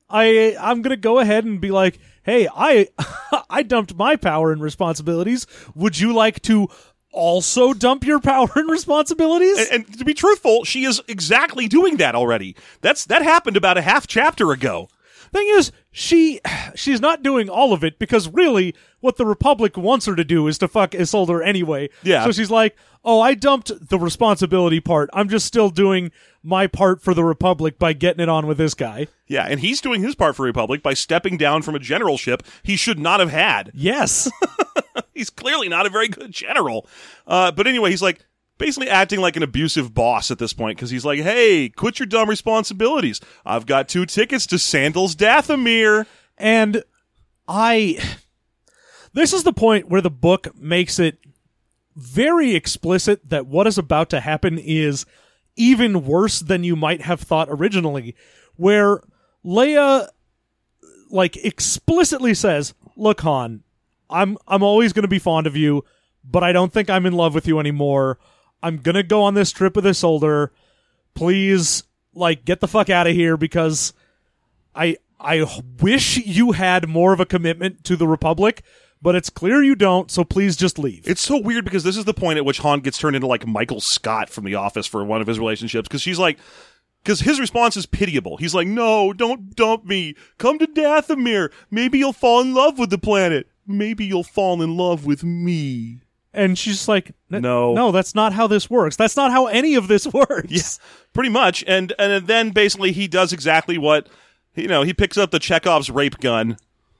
I I'm gonna go ahead and be like, hey, I I dumped my power and responsibilities. Would you like to also dump your power and responsibilities? And, and to be truthful, she is exactly doing that already. That's That happened about a half chapter ago. Thing is, she she's not doing all of it because really what the Republic wants her to do is to fuck Isolde anyway. Yeah. So she's like, oh, I dumped the responsibility part. I'm just still doing my part for the Republic by getting it on with this guy. Yeah, and he's doing his part for Republic by stepping down from a generalship he should not have had. Yes. He's clearly not a very good general. Uh, but anyway, he's like basically acting like an abusive boss at this point because he's like, hey, quit your dumb responsibilities. I've got two tickets to Sandals Dathomir. And I... This is the point where the book makes it very explicit that what is about to happen is even worse than you might have thought originally, where Leia, like, explicitly says, look, Han, I'm I'm always going to be fond of you, but I don't think I'm in love with you anymore. I'm going to go on this trip with Isolde. Please, like, get the fuck out of here because I I wish you had more of a commitment to the Republic, but it's clear you don't, so please just leave. It's so weird because this is the point at which Han gets turned into like Michael Scott from The Office for one of his relationships because she's like, because his response is pitiable. He's like, no, don't dump me. Come to Dathomir. Maybe you'll fall in love with the planet. Maybe you'll fall in love with me. And she's like, No. no, that's not how this works. That's not how any of this works. Yeah, pretty much. And and then basically he does exactly what, you know, he picks up the Chekhov's rape gun,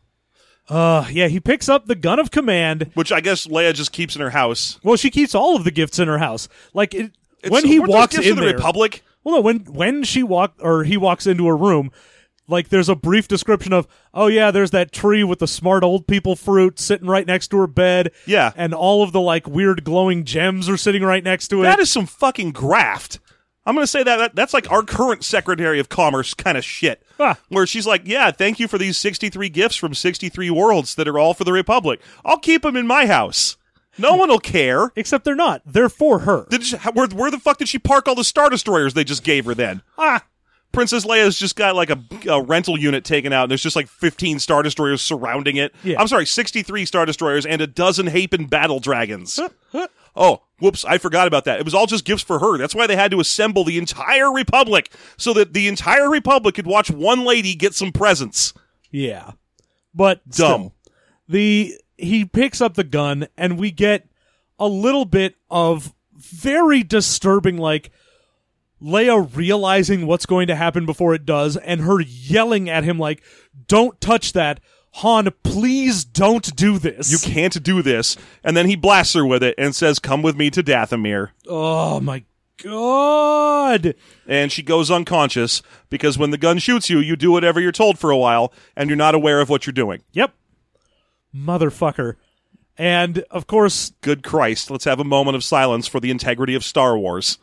Uh, yeah, he picks up the gun of command. which I guess Leia just keeps in her house. Well, she keeps all of the gifts in her house. Like it, It's- when he weren't those walks gifts in to the there, Republic. Well, no, when when she walk or he walks into her room, like there's a brief description of, oh yeah, there's that tree with the smart old people fruit sitting right next to her bed. Yeah. and all of the like weird glowing gems are sitting right next to it. That is some fucking graft. I'm going to say that, that that's like our current Secretary of Commerce kind of shit. Ah. Where she's like, yeah, thank you for these sixty-three gifts from sixty-three worlds that are all for the Republic. I'll keep them in my house. No one will care. Except they're not. They're for her. Did she, where, where the fuck did she park all the Star Destroyers they just gave her then? Ah, Princess Leia's just got like a, a rental unit taken out, and there's just like fifteen Star Destroyers surrounding it. Yeah. I'm sorry, sixty-three Star Destroyers and a dozen Hapen battle dragons. Oh, whoops, I forgot about that. It was all just gifts for her. That's why they had to assemble the entire Republic so that the entire Republic could watch one lady get some presents. Yeah. But Dumb. Still, the he picks up the gun, and we get a little bit of very disturbing, like, Leia realizing what's going to happen before it does, and her yelling at him like, don't touch that. Han, please don't do this. You can't do this. And then he blasts her with it and says, come with me to Dathomir. Oh, my God. And she goes unconscious because when the gun shoots you, you do whatever you're told for a while, and you're not aware of what you're doing. Yep. Motherfucker. And, of course... Good Christ, let's have a moment of silence for the integrity of Star Wars.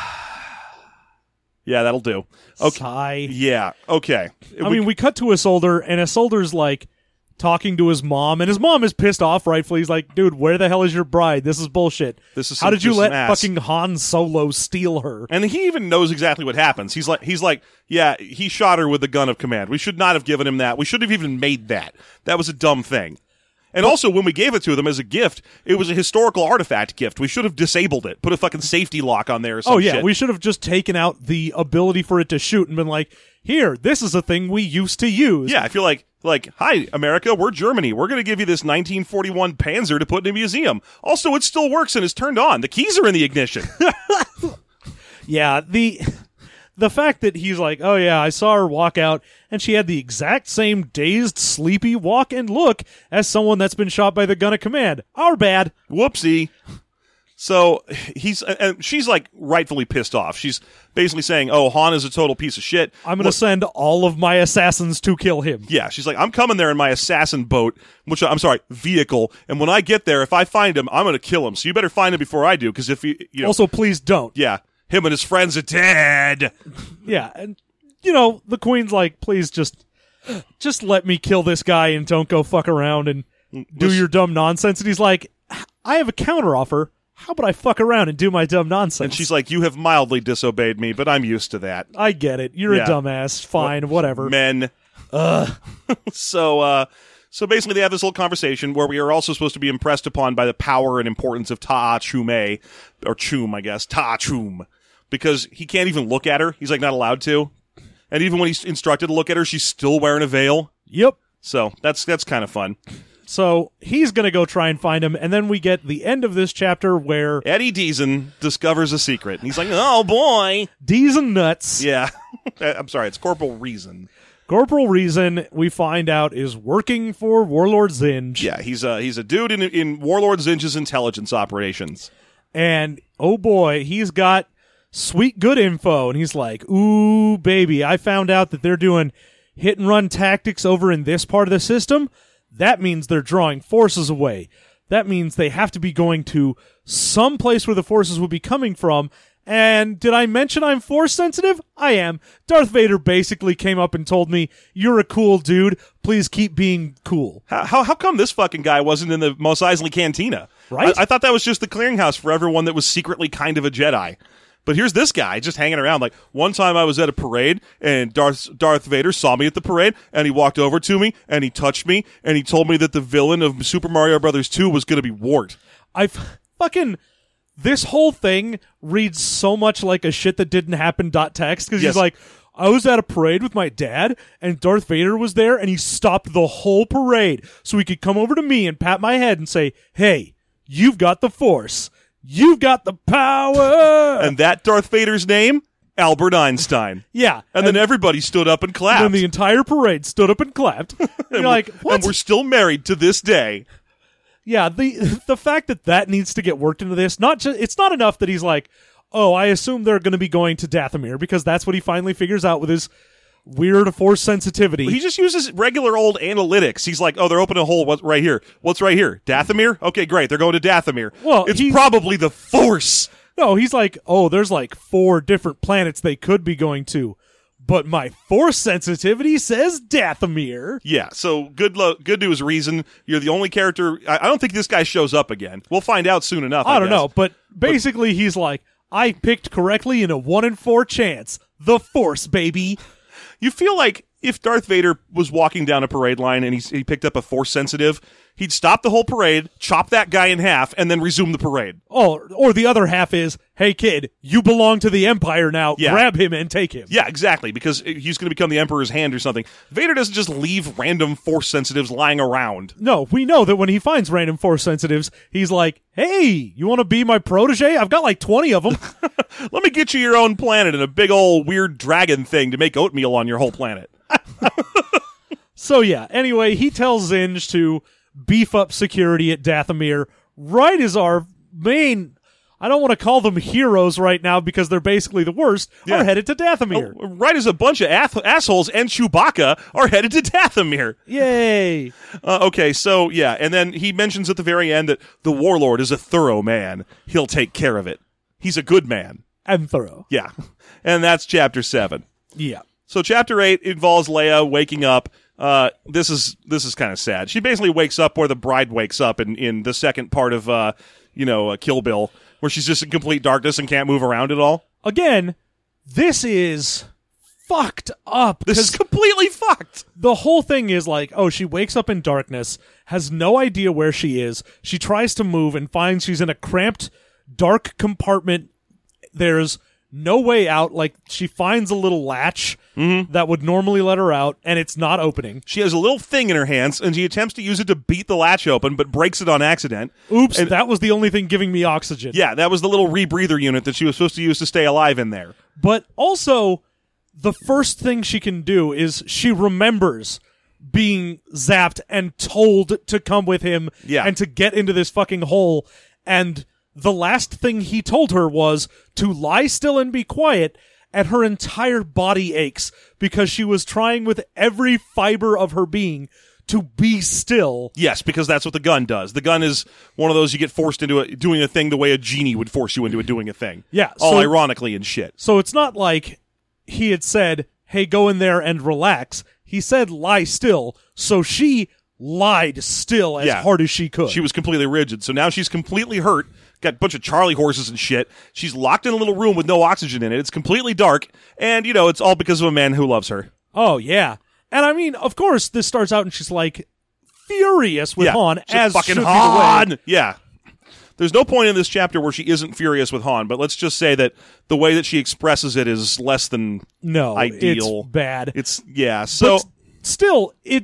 Yeah, that'll do. Okay. Sigh. Yeah, okay. I mean, we cut to Isolder, and Isolder's, like, talking to his mom, and his mom is pissed off, rightfully. He's like, dude, where the hell is your bride? This is bullshit. This is How some- did you just let some ass." fucking Han Solo steal her? And he even knows exactly what happens. He's like, he's like, yeah, he shot her with the gun of command. We should not have given him that. We should have even made that. That was a dumb thing. And also, when we gave it to them as a gift, it was a historical artifact gift. We should have disabled it, put a fucking safety lock on there or some Oh, yeah, shit. we should have just taken out the ability for it to shoot and been like, here, this is a thing we used to use. Yeah, I feel like, like, hi, America, we're Germany. We're going to give you this nineteen forty-one Panzer to put in a museum. Also, it still works and is turned on. The keys are in the ignition. Yeah, the the fact that he's like, oh yeah, I saw her walk out, and she had the exact same dazed, sleepy walk and look as someone that's been shot by the gun of command. Our bad. Whoopsie. So he's, and she's like rightfully pissed off. She's basically saying, oh, Han is a total piece of shit. I'm going to send all of my assassins to kill him. Yeah, she's like, I'm coming there in my assassin boat, which I'm sorry, vehicle. And when I get there, if I find him, I'm going to kill him. So you better find him before I do, because if you, you know, Also, please don't. yeah, him and his friends are dead. Yeah, and, you know, the Queen's like, please just, just let me kill this guy and don't go fuck around and do Listen- your dumb nonsense. And he's like, I have a counteroffer. How about I fuck around and do my dumb nonsense? And she's like, you have mildly disobeyed me, but I'm used to that. I get it. You're Yeah. a dumbass. Fine, whatever. Men. so, uh, so basically they have this little conversation where we are also supposed to be impressed upon by the power and importance of Ta'a Chume, or Chum, I guess, Ta'a Chum, because he can't even look at her. He's like not allowed to. And even when he's instructed to look at her, she's still wearing a veil. Yep. So that's, that's kind of fun. So he's going to go try and find him, and then we get the end of this chapter where Eddie Deason discovers a secret. And he's like, oh boy. D's and Nuts, Yeah. I'm sorry, it's Corporal Reason. Corporal Reason, we find out, is working for Warlord Zinj. Yeah, he's a, he's a dude in, in Warlord Zinj's intelligence operations. And, oh boy, he's got sweet good info, and he's like, ooh, baby, I found out that they're doing hit-and-run tactics over in this part of the system. That means they're drawing forces away. That means they have to be going to some place where the forces would be coming from. And did I mention I'm force sensitive? I am. Darth Vader basically came up and told me, you're a cool dude. Please keep being cool. How, how how come this fucking guy wasn't in the Mos Eisley Cantina? Right? I, I thought that was just the clearinghouse for everyone that was secretly kind of a Jedi. But here's this guy just hanging around. Like, one time I was at a parade, and Darth Darth Vader saw me at the parade, and he walked over to me, and he touched me, and he told me that the villain of Super Mario Brothers two was going to be Wart. I f- fucking... This whole thing reads so much like a shit that didn't happen dot text, because Yes. he's like, I was at a parade with my dad, and Darth Vader was there, and he stopped the whole parade so he could come over to me and pat my head and say, hey, you've got the Force. You've got the power. And that Darth Vader's name? Albert Einstein. yeah. And, then everybody stood up and clapped. then the entire parade stood up and clapped. And you're like, what? And we're still married to this day. Yeah, the the fact that that needs to get worked into this, not just, it's not enough that he's like, oh, I assume they're going to be going to Dathomir, because that's what he finally figures out with his weird force sensitivity. He just uses regular old analytics. He's like, oh, they're opening a hole what's right here. What's right here? Dathomir? Okay, great. They're going to Dathomir. Well, it's he's- probably the Force. No, he's like, oh, there's like four different planets they could be going to, but my force sensitivity says Dathomir. Yeah, so good lo- good news, Reason. You're the only character. I, I don't think this guy shows up again. We'll find out soon enough. I, I don't guess. know, but basically he's like, I picked correctly in a one in four chance. The Force, baby. You feel like if Darth Vader was walking down a parade line and he, he picked up a Force sensitive, he'd stop the whole parade, chop that guy in half, and then resume the parade. Oh, or the other half is, hey kid, you belong to the Empire now. Yeah. Grab him and take him. Yeah, exactly, because he's going to become the Emperor's hand or something. Vader doesn't just leave random Force sensitives lying around. No, we know that when he finds random Force sensitives, he's like, hey, you want to be my protege? I've got like twenty of them. Let me get you your own planet and a big old weird dragon thing to make oatmeal on your whole planet. So yeah, anyway, he tells Zinj to beef up security at Dathomir right as our main, I don't want to call them heroes right now because they're basically the worst, Yeah. are headed to Dathomir. Oh, right as a bunch of ath- assholes and Chewbacca are headed to Dathomir. Yay. Uh, okay, so yeah, and then he mentions at the very end that the Warlord is a thorough man. He'll take care of it. He's a good man. And thorough. Yeah. And that's chapter seven. Yeah. So chapter eight involves Leia waking up. Uh, this is this is kind of sad. She basically wakes up where the bride wakes up in, in the second part of, uh, you know, uh, Kill Bill, where she's just in complete darkness and can't move around at all. Again, this is fucked up. This is completely fucked. The whole thing is like, oh, she wakes up in darkness, has no idea where she is. She tries to move and finds she's in a cramped, dark compartment. There's no way out. Like, she finds a little latch Mm-hmm. that would normally let her out, and it's not opening. She has a little thing in her hands, and she attempts to use it to beat the latch open, but breaks it on accident. Oops, And- that was the only thing giving me oxygen. Yeah, that was the little rebreather unit that she was supposed to use to stay alive in there. But also, the first thing she can do is she remembers being zapped and told to come with him Yeah. and to get into this fucking hole. And the last thing he told her was to lie still and be quiet, and her entire body aches because she was trying with every fiber of her being to be still. Yes, because that's what the gun does. The gun is one of those you get forced into a, doing a thing the way a genie would force you into a, doing a thing. Yeah, All so- ironically and shit. So it's not like he had said, hey, go in there and relax. He said lie still, so she lied still as Yeah. hard as she could. She was completely rigid. So now she's completely hurt. Got a bunch of Charlie horses and shit. She's locked in a little room with no oxygen in it. It's completely dark. And, you know, it's all because of a man who loves her. Oh, yeah. And I mean, of course, this starts out and she's like furious with yeah. Han, She's as fucking should Han. be the way. Yeah. There's no point in this chapter where she isn't furious with Han, but let's just say that the way that she expresses it is less than No, ideal. it's bad. It's, yeah. So, But s- still, it...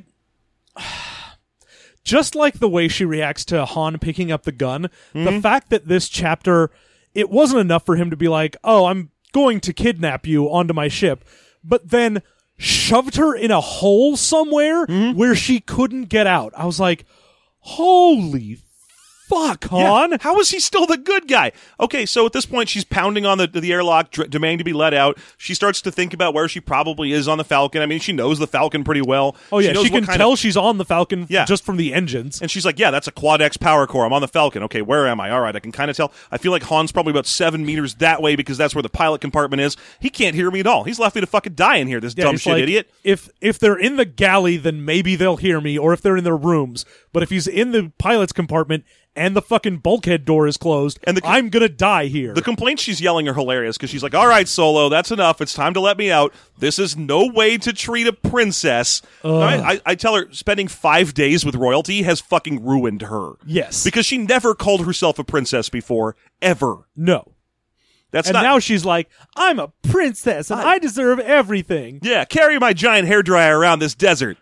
Just like the way she reacts to Han picking up the gun, Mm-hmm. the fact that this chapter, it wasn't enough for him to be like, oh, I'm going to kidnap you onto my ship, but then shoved her in a hole somewhere Mm-hmm. where she couldn't get out. I was like, holy fuck, Han. Yeah. How is he still the good guy? Okay, so at this point, she's pounding on the the airlock, dr- demanding to be let out. She starts to think about where she probably is on the Falcon. I mean, she knows the Falcon pretty well. Oh, yeah, knows she what can kind tell of- she's on the Falcon Yeah. just from the engines. and she's like, yeah, that's a Quad X power core. I'm on the Falcon. Okay, where am I? All right, I can kind of tell. I feel like Han's probably about seven meters that way because that's where the pilot compartment is. He can't hear me at all. He's left me to fucking die in here, this Yeah, dumb it's shit like, idiot. If if they're in the galley, then maybe they'll hear me, or if they're in their rooms. But if he's in the pilot's compartment and the fucking bulkhead door is closed, And the- I'm gonna die here. The complaints she's yelling are hilarious because she's like, all right, Solo, that's enough. It's time to let me out. This is no way to treat a princess. I, I, I tell her spending five days with royalty has fucking ruined her. Yes. Because she never called herself a princess before, ever. no. That's And not. now she's like, I'm a princess and I, deserve everything. yeah, carry my giant hairdryer around this desert.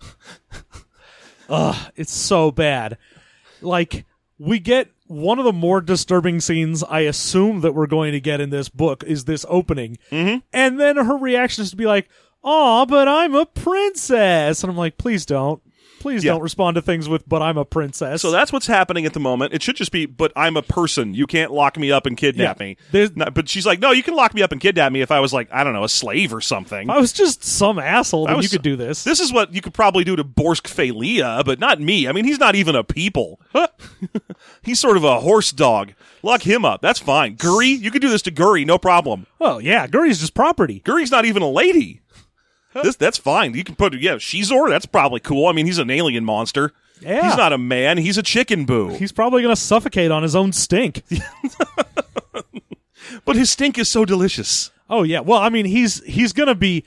It's so bad. Like, we get one of the more disturbing scenes I assume that we're going to get in this book is this opening. Mm-hmm. And then her reaction is to be like, aw, but I'm a princess. And I'm like, please don't. Please Yeah. don't respond to things with, but I'm a princess. So that's what's happening at the moment. It should just be, but I'm a person. You can't lock me up and kidnap Yeah. me. There's- No, but she's like, no, you can lock me up and kidnap me if I was like, I don't know, a slave or something. If I was just some asshole, then was- you could do this. This is what you could probably do to Borsk Phalia, but not me. I mean, he's not even a people. He's sort of a horse dog. Lock him up. That's fine. Guri, you could do this to Guri, no problem. Well, yeah, Guri's just property. Guri's not even a lady. This That's fine. You can put, yeah, Shizor, that's probably cool. I mean, he's an alien monster. Yeah. He's not a man. He's a chicken boo. He's probably going to suffocate on his own stink. But his stink is so delicious. Oh yeah. Well, I mean, he's he's gonna be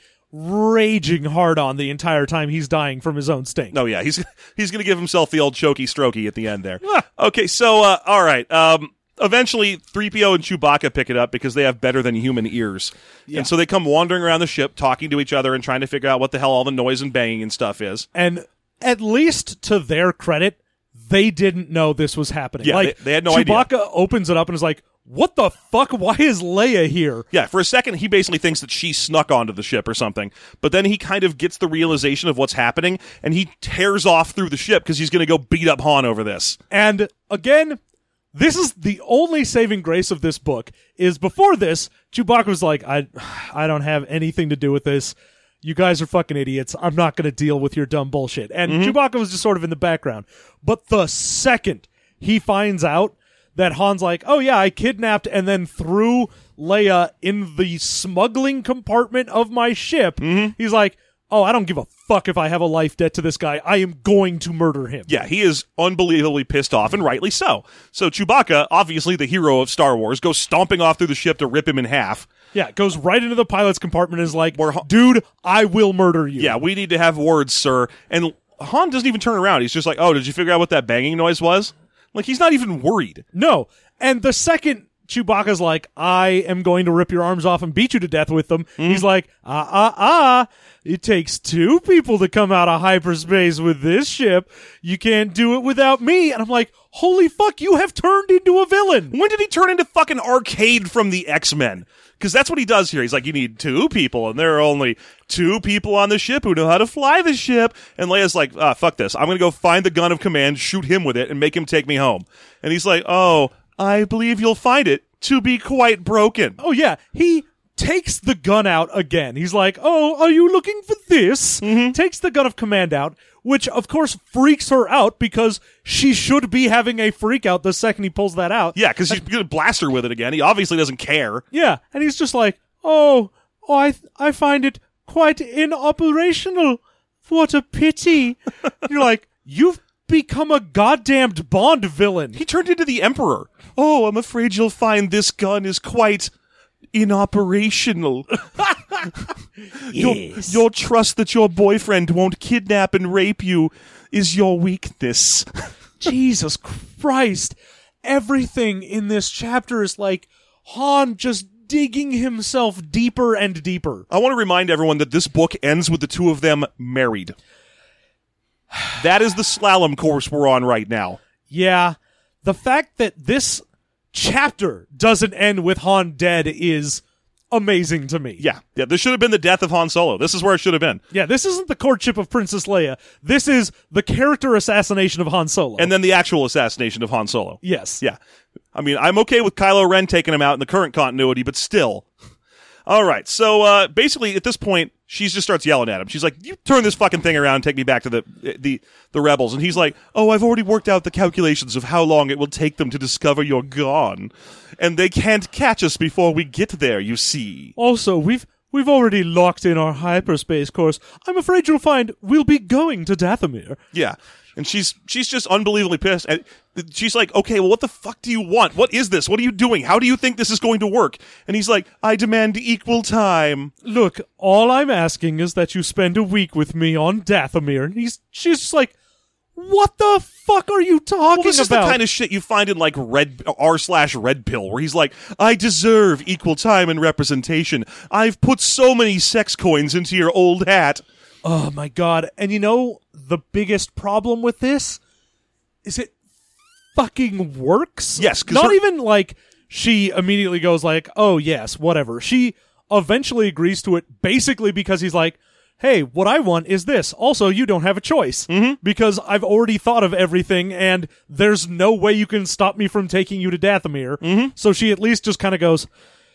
raging hard on the entire time he's dying from his own stink. No, yeah, he's he's going to give himself the old chokey strokey at the end there. Okay, so uh, all right. Um, eventually, three P O and Chewbacca pick it up because they have better than human ears, Yeah. and so they come wandering around the ship, talking to each other and trying to figure out what the hell all the noise and banging and stuff is. And at least to their credit, they didn't know this was happening. Yeah, like, they- they had no Chewbacca idea. opens it up and is like, "What the fuck? Why is Leia here?" Yeah, for a second, he basically thinks that she snuck onto the ship or something, but then he kind of gets the realization of what's happening, and he tears off through the ship because he's going to go beat up Han over this. And again, this is the only saving grace of this book. Is before this, Chewbacca was like, "I, I don't have anything to do with this. You guys are fucking idiots. I'm not going to deal with your dumb bullshit." And Mm-hmm. Chewbacca was just sort of in the background. But the second he finds out that Han's like, "Oh yeah, I kidnapped and then threw Leia in the smuggling compartment of my ship," Mm-hmm. he's like, "Oh, I don't give a fuck if I have a life debt to this guy. I am going to murder him." Yeah, he is unbelievably pissed off, and rightly so. So Chewbacca, obviously the hero of Star Wars, goes stomping off through the ship to rip him in half. Yeah, goes right into the pilot's compartment and is like, Where Han- "Dude, I will murder you." Yeah, we need to have words, sir. And Han doesn't even turn around. He's just like, oh, did you figure out what that banging noise was? Like, he's not even worried. No. And the second Chewbacca's like, "I am going to rip your arms off and beat you to death with them," he's like, ah, ah, ah, it takes two people to come out of hyperspace with this ship. You can't do it without me. And I'm like, holy fuck, you have turned into a villain. When did he turn into fucking Arcade from the X-Men? Because that's what he does here. He's like, you need two people, and there are only two people on the ship who know how to fly the ship. And Leia's like, ah, fuck this. I'm going to go find the gun of command, shoot him with it, and make him take me home. And he's like, oh, I believe you'll find it to be quite broken. Oh, yeah. He takes the gun out again. He's like, "Oh, are you looking for this?" Takes the gun of command out, which, of course, freaks her out because she should be having a freak out the second he pulls that out. Yeah, because he's going to blast her with it again. He obviously doesn't care. Yeah, and he's just like, "Oh, oh I I find it quite inoperational. What a pity." You're like, you've become a goddamned Bond villain. He turned into the Emperor. Oh, I'm afraid you'll find this gun is quite inoperational. your, Yes. your trust that your boyfriend won't kidnap and rape you is your weakness. Jesus Christ. Everything in this chapter is like Han just digging himself deeper and deeper. I want to remind everyone that this book ends with the two of them married. That is the slalom course we're on right now. Yeah, the fact that this chapter doesn't end with Han dead is amazing to me. Yeah, yeah. This should have been the death of Han Solo. This is where it should have been. Yeah, this isn't the courtship of Princess Leia. This is the character assassination of Han Solo. And then the actual assassination of Han Solo. yes. Yeah. I mean, I'm okay with Kylo Ren taking him out in the current continuity, but still. All right. So, uh, basically, at this point, she just starts yelling at him. She's like, you turn this fucking thing around and take me back to the, the, the rebels. And he's like, oh, I've already worked out the calculations of how long it will take them to discover you're gone. And they can't catch us before we get there, you see. Also, we've we've already locked in our hyperspace course. I'm afraid you'll find we'll be going to Dathomir. Yeah. And she's she's just unbelievably pissed. And she's like, okay, well, what the fuck do you want? What is this? What are you doing? How do you think this is going to work? And he's like, I demand equal time. Look, all I'm asking is that you spend a week with me on Dathomir. And he's she's just like, what the fuck are you talking Well, this is the about? kind of shit you find in like red r slash red pill, where he's like, I deserve equal time and representation. I've put so many sex coins into your old hat. Oh my god. And you know the biggest problem with this is it fucking works? Yes, 'cause not her- even like she immediately goes like, "Oh yes, whatever." She eventually agrees to it basically because he's like, "Hey, what I want is this. Also, you don't have a choice Mm-hmm. because I've already thought of everything and there's no way you can stop me from taking you to Dathomir." Mm-hmm. So she at least just kind of goes,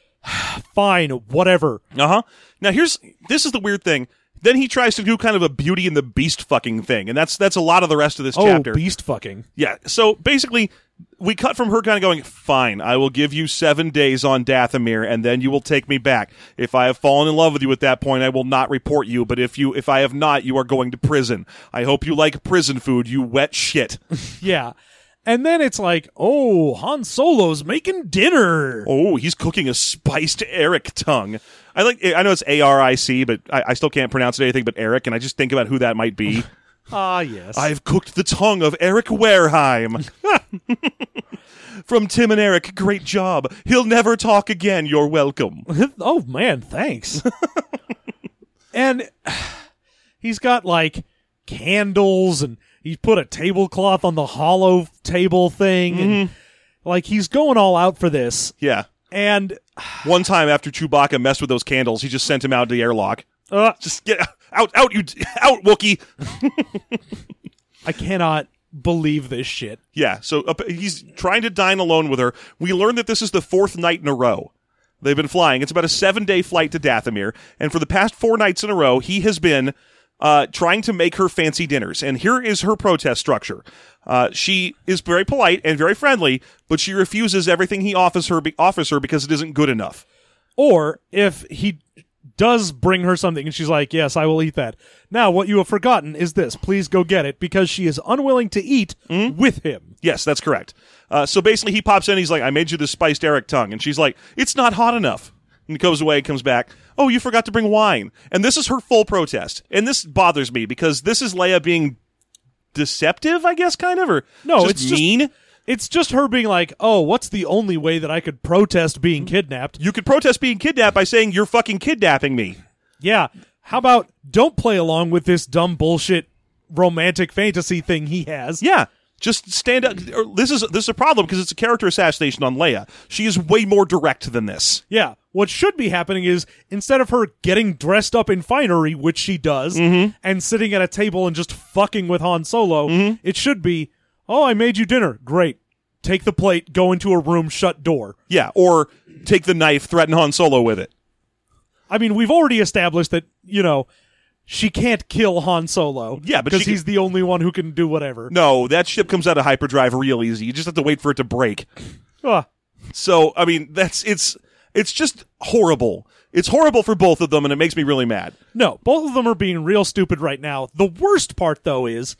"Fine, whatever." Uh-huh. Now here's this is the weird thing. Then he tries to do kind of a Beauty and the Beast fucking thing, and that's that's a lot of the rest of this Oh, chapter. beast fucking. Yeah. So basically, we cut from her kind of going, fine, I will give you seven days on Dathomir, and then you will take me back. If I have fallen in love with you at that point, I will not report you, but if you if I have not, you are going to prison. I hope you like prison food, you wet shit. Yeah. And then it's like, oh, Han Solo's making dinner. Oh, he's cooking a spiced Eric tongue. I like. I know it's A R I C, but I, I still can't pronounce it anything but Eric, and I just think about who that might be. Ah, yes. I've cooked the tongue of Eric Wareheim. From Tim and Eric, great job. He'll never talk again. You're welcome. Oh, man, thanks. And he's got, like, candles, and he's put a tablecloth on the hollow table thing. Mm-hmm. And, like, he's going all out for this. Yeah. And one time after Chewbacca messed with those candles, he just sent him out to the airlock. Uh, Just get out, out, you, out, Wookiee. I cannot believe this shit. Yeah, so uh, he's trying to dine alone with her. We learn that this is the fourth night in a row they've been flying. It's about a seven-day flight to Dathomir, and for the past four nights in a row, he has been uh, trying to make her fancy dinners. And here is her protest structure. Uh, she is very polite and very friendly, but she refuses everything he offers her, be- offers her because it isn't good enough. Or if he does bring her something and she's like, yes, I will eat that. Now, what you have forgotten is this. Please go get it, because she is unwilling to eat Mm-hmm. with him. Yes, that's correct. Uh, so basically, he pops in, he's like, I made you this spiced Eric tongue. And she's like, it's not hot enough. And he goes away, comes back. Oh, you forgot to bring wine. And this is her full protest. And this bothers me, because this is Leia being deceptive, I guess, kind of, or No, just it's just- mean. It's just her being like, oh, what's the only way that I could protest being kidnapped? You could protest being kidnapped by saying, you're fucking kidnapping me. Yeah. How about don't play along with this dumb bullshit romantic fantasy thing he has? Yeah. Just stand up. or This is this is a problem, because it's a character assassination on Leia. She is way more direct than this. Yeah. What should be happening is, instead of her getting dressed up in finery, which she does, Mm-hmm. and sitting at a table and just fucking with Han Solo, it should be, oh, I made you dinner. Great. Take the plate, go into a room, shut door. Yeah, or take the knife, threaten Han Solo with it. I mean, we've already established that, you know, she can't kill Han Solo. Yeah, but because she can- he's the only one who can do whatever. No, that ship comes out of hyperdrive real easy. You just have to wait for it to break. Ah. So, I mean, that's it's it's just horrible. It's horrible for both of them, and it makes me really mad. No, both of them are being real stupid right now. The worst part, though, is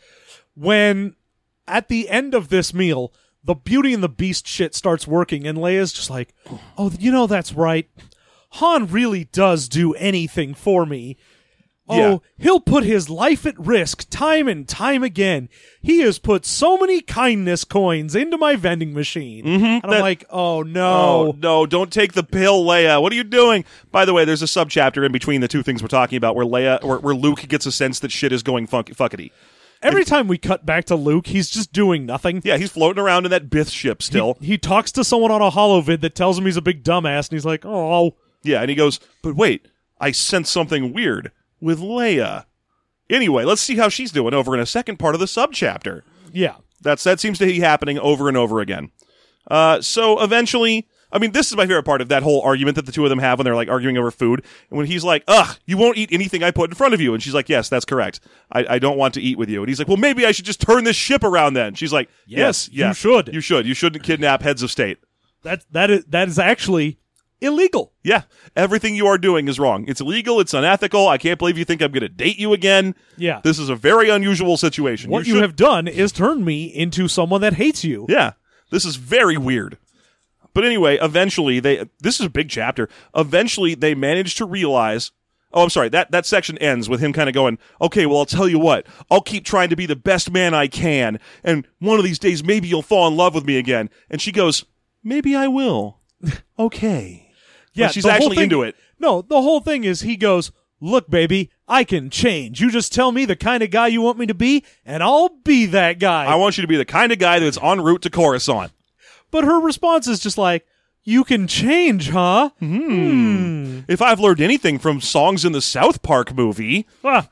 when at the end of this meal, the Beauty and the Beast shit starts working, and Leia's just like, oh, you know, that's right. Han really does do anything for me. Oh, Yeah. he'll put his life at risk time and time again. He has put so many kindness coins into my vending machine. And I'm that- like, oh, Oh, no. no, don't take the pill, Leia. What are you doing? By the way, there's a subchapter in between the two things we're talking about where Leia, where, where Luke gets a sense that shit is going funk- fuckety. Every time we cut back to Luke, he's just doing nothing. Yeah, he's floating around in that Bith ship still. He, he talks to someone on a holovid that tells him he's a big dumbass, and he's like, oh. Yeah, and he goes, but wait, I sense something weird with Leia. Anyway, let's see how she's doing over in a second part of the subchapter. Yeah. That's that seems to be happening over and over again. Uh, so eventually, I mean, this is my favorite part of that whole argument that the two of them have when they're like arguing over food. And when he's like, ugh, you won't eat anything I put in front of you. And she's like, yes, that's correct. I, I don't want to eat with you. And he's like, well, maybe I should just turn this ship around then. She's like, yes, Yes, you yeah, should. You should. You shouldn't kidnap heads of state. That, that, is, that is actually illegal. Yeah, everything you are doing is wrong. It's illegal. It's unethical. I can't believe you think I'm going to date you again. Yeah. This is a very unusual situation. What you, should- have done is turn me into someone that hates you. Yeah, this is very weird. But anyway, eventually they. This is a big chapter. Eventually, they manage to realize. Oh, I'm sorry. That that section ends with him kind of going, "Okay, well, I'll tell you what. I'll keep trying to be the best man I can, and one of these days, maybe you'll fall in love with me again." And she goes, "Maybe I will." Okay. Yeah, Like, she's the whole actually thing- into it. No, the whole thing is he goes, look, baby, I can change. You just tell me the kind of guy you want me to be, and I'll be that guy. I want you to be the kind of guy that's en route to Coruscant. But her response is just like, you can change, huh? Hmm. If I've learned anything from songs in the South Park movie, Ah,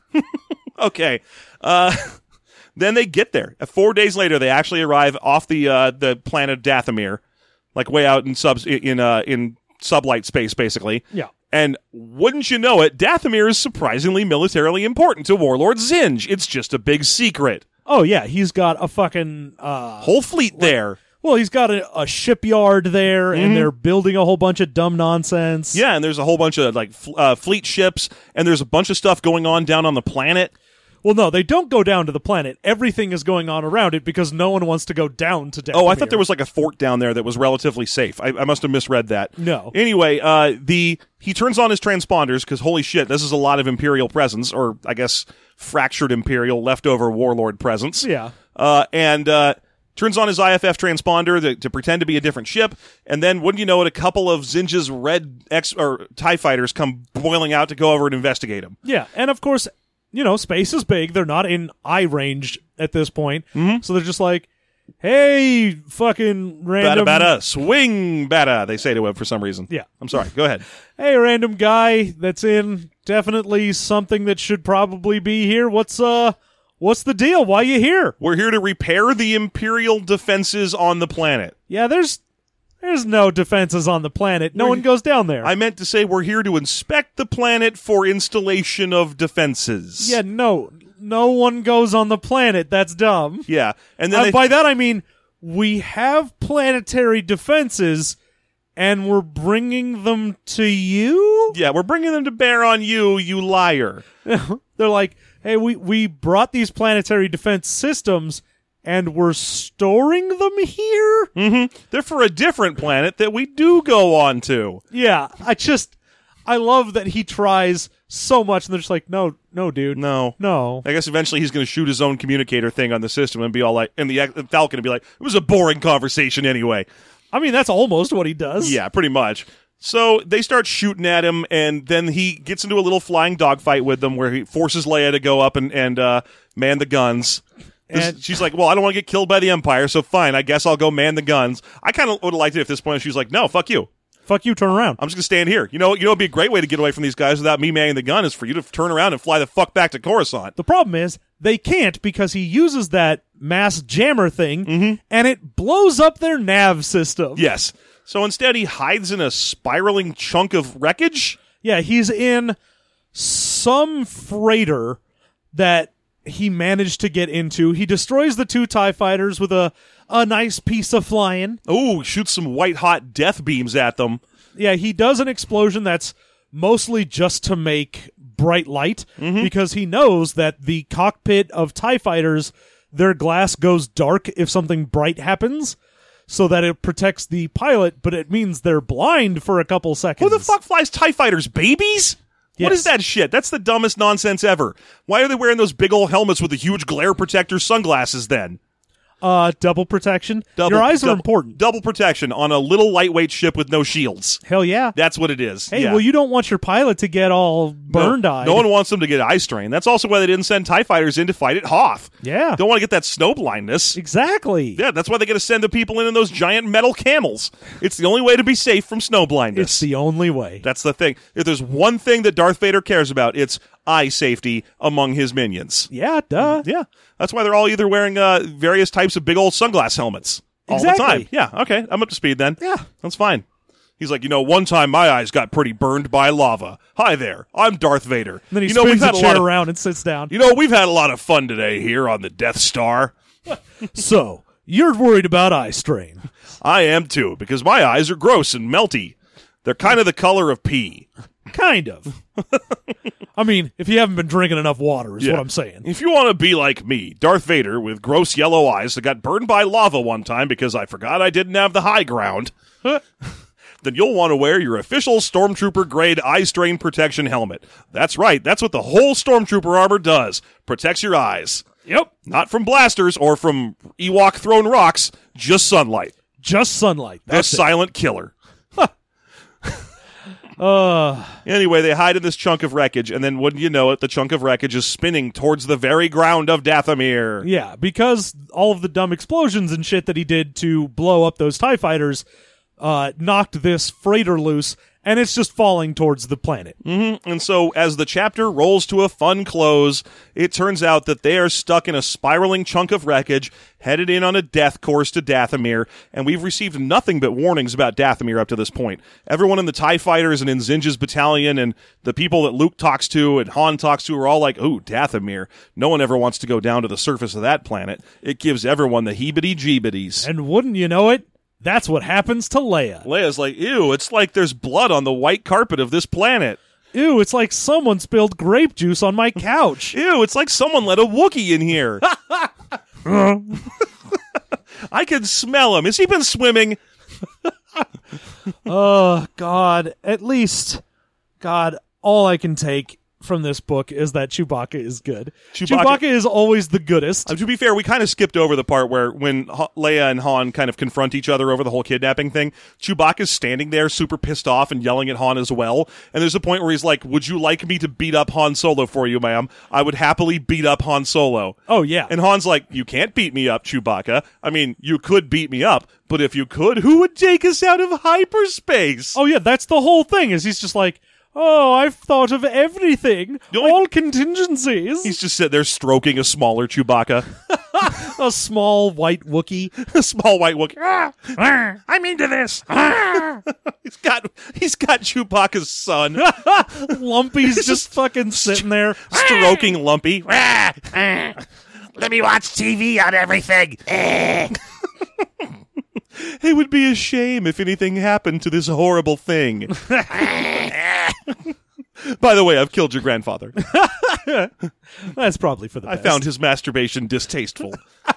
okay. Uh, then they get there. Four days later, they actually arrive off the uh, the planet Dathomir, like way out in subs in uh, in sublight space, basically. yeah. And wouldn't you know it, Dathomir is surprisingly militarily important to Warlord Zinj. It's just a big secret. Oh, yeah, he's got a fucking... Uh, Whole fleet there. well, he's got a, a shipyard there, and they're building a whole bunch of dumb nonsense. Yeah, and there's a whole bunch of like f- uh, fleet ships, and there's a bunch of stuff going on down on the planet. Well, no, they don't go down to the planet. Everything is going on around it because no one wants to go down to Dathomir. Oh, I thought there was like a fort down there that was relatively safe. I, I must have misread that. No. Anyway, uh, the he turns on his transponders because holy shit, this is a lot of Imperial presence, or I guess fractured Imperial leftover warlord presence. Yeah. Uh, and uh, turns on his I F F transponder to, to pretend to be a different ship, and then wouldn't you know it, a couple of Zinja's red X or TIE fighters come boiling out to go over and investigate him. Yeah, and of course, you know, space is big. They're not in eye range at this point. Mm-hmm. So they're just like, hey, fucking Bada random... bada, swing bada, they say to him for some reason. Yeah. I'm sorry, go ahead. Hey, random guy that's in definitely something that should probably be here. What's, uh, what's the deal? Why you here? We're here to repair the Imperial defenses on the planet. Yeah, there's... There's no defenses on the planet. No We're- one goes down there. I meant to say we're here to inspect the planet for installation of defenses. yeah, no. No one goes on the planet. That's dumb. Yeah. And then Uh, they, by that I mean we have planetary defenses and we're bringing them to you? yeah, we're bringing them to bear on you, you liar. They're like, hey, we, we brought these planetary defense systems and we're storing them here? Mm-hmm. They're for a different planet that we do go on to. Yeah, I just, I love that he tries so much and they're just like, no, no, dude. No. No. I guess eventually he's going to shoot his own communicator thing on the system and be all like, and the the Falcon would be like, it was a boring conversation anyway. I mean, that's almost what he does. Yeah, pretty much. So they start shooting at him, and then he gets into a little flying dogfight with them where he forces Leia to go up and, and uh, man the guns. This- And- she's like, well, I don't want to get killed by the Empire, so fine, I guess I'll go man the guns. I kind of would have liked it at this point if she was like, no, fuck you. Fuck you, turn around. I'm just going to stand here. You know, you know, it'd be a great way to get away from these guys without me manning the gun is for you to turn around and fly the fuck back to Coruscant. The problem is they can't because he uses that mass jammer thing and it blows up their nav system. Yes. So instead, he hides in a spiraling chunk of wreckage. Yeah, he's in some freighter that he managed to get into. He destroys the two TIE fighters with a, a nice piece of flying. Oh, shoots some white hot death beams at them. Yeah, he does an explosion that's mostly just to make bright light because he knows that the cockpit of TIE fighters, their glass goes dark if something bright happens, so that it protects the pilot, but it means they're blind for a couple seconds. Who the fuck flies TIE fighters? Babies? What Yes. is that shit? That's the dumbest nonsense ever. Why are they wearing those big old helmets with the huge glare protector sunglasses then? Uh, double protection. Double, Your eyes are double- important. Double protection on a little lightweight ship with no shields. Hell yeah. That's what it is. Hey, Yeah. well, you don't want your pilot to get all burned no, eyed. No one wants them to get eye strain. That's also why they didn't send TIE fighters in to fight at Hoth. Yeah. Don't want to get that snow blindness. Exactly. Yeah, that's why they got to send the people in in those giant metal camels. It's the only way to be safe from snow blindness. It's the only way. That's the thing. If there's one thing that Darth Vader cares about, it's eye safety among his minions. Yeah, duh. Yeah, that's why they're all either wearing uh, various types of big old sunglass helmets all Exactly. the time. Yeah, okay, I'm up to speed then. Yeah. That's fine. He's like, you know, one time my eyes got pretty burned by lava. Hi there, I'm Darth Vader. And then he you know, spins we've had the a chair lot of, around and sits down. You know, we've had a lot of fun today here on the Death Star. So, you're worried about eye strain. I am too, because my eyes are gross and melty. They're kind of the color of pee. Kind of. I mean, if you haven't been drinking enough water, is Yeah. what I'm saying. If you want to be like me, Darth Vader with gross yellow eyes that got burned by lava one time because I forgot I didn't have the high ground, then you'll want to wear your official Stormtrooper grade eye strain protection helmet. That's right, that's what the whole Stormtrooper armor does. Protects your eyes. Yep. Not from blasters or from Ewok thrown rocks, just sunlight. Just sunlight. The That's it. silent killer. Uh, Anyway, they hide in this chunk of wreckage, and then wouldn't you know it, the chunk of wreckage is spinning towards the very ground of Dathomir. yeah, because all of the dumb explosions and shit that he did to blow up those TIE fighters uh, knocked this freighter loose, and it's just falling towards the planet. Mm-hmm. And so, as the chapter rolls to a fun close, it turns out that they are stuck in a spiraling chunk of wreckage, headed in on a death course to Dathomir, and we've received nothing but warnings about Dathomir up to this point. Everyone in the TIE fighters and in Zinja's battalion and the people that Luke talks to and Han talks to are all like, ooh, Dathomir. No one ever wants to go down to the surface of that planet. It gives everyone the heebity-jeebities. And wouldn't you know it, that's what happens to Leia. Leia's like, ew, it's like there's blood on the white carpet of this planet. Ew, it's like someone spilled grape juice on my couch. Ew, it's like someone let a Wookiee in here. I can smell him. Has he been swimming? Oh, God. At least, God, all I can take from this book is that Chewbacca is good. Chewbacca- Chewbacca is always the goodest. Uh, to be fair, we kind of skipped over the part where when ha- Leia and Han kind of confront each other over the whole kidnapping thing, Chewbacca's standing there super pissed off and yelling at Han as well. And there's a point where he's like, would you like me to beat up Han Solo for you, ma'am? I would happily beat up Han Solo. Oh, yeah. And Han's like, you can't beat me up, Chewbacca. I mean, you could beat me up, but if you could, who would take us out of hyperspace? Oh, yeah, that's the whole thing, is he's just like, oh, I've thought of everything. only- All contingencies. He's just sitting there stroking a smaller Chewbacca. a small white Wookiee. A small white Wookiee. Ah, ah, I'm into this. Ah. he's got he's got Chewbacca's son Lumpy's just fucking sitting there. stroking Lumpy. Ah, ah. Let me watch T V on everything. Eh. It would be a shame if anything happened to this horrible thing. By the way, I've killed your grandfather. That's probably for the I best. found his masturbation distasteful.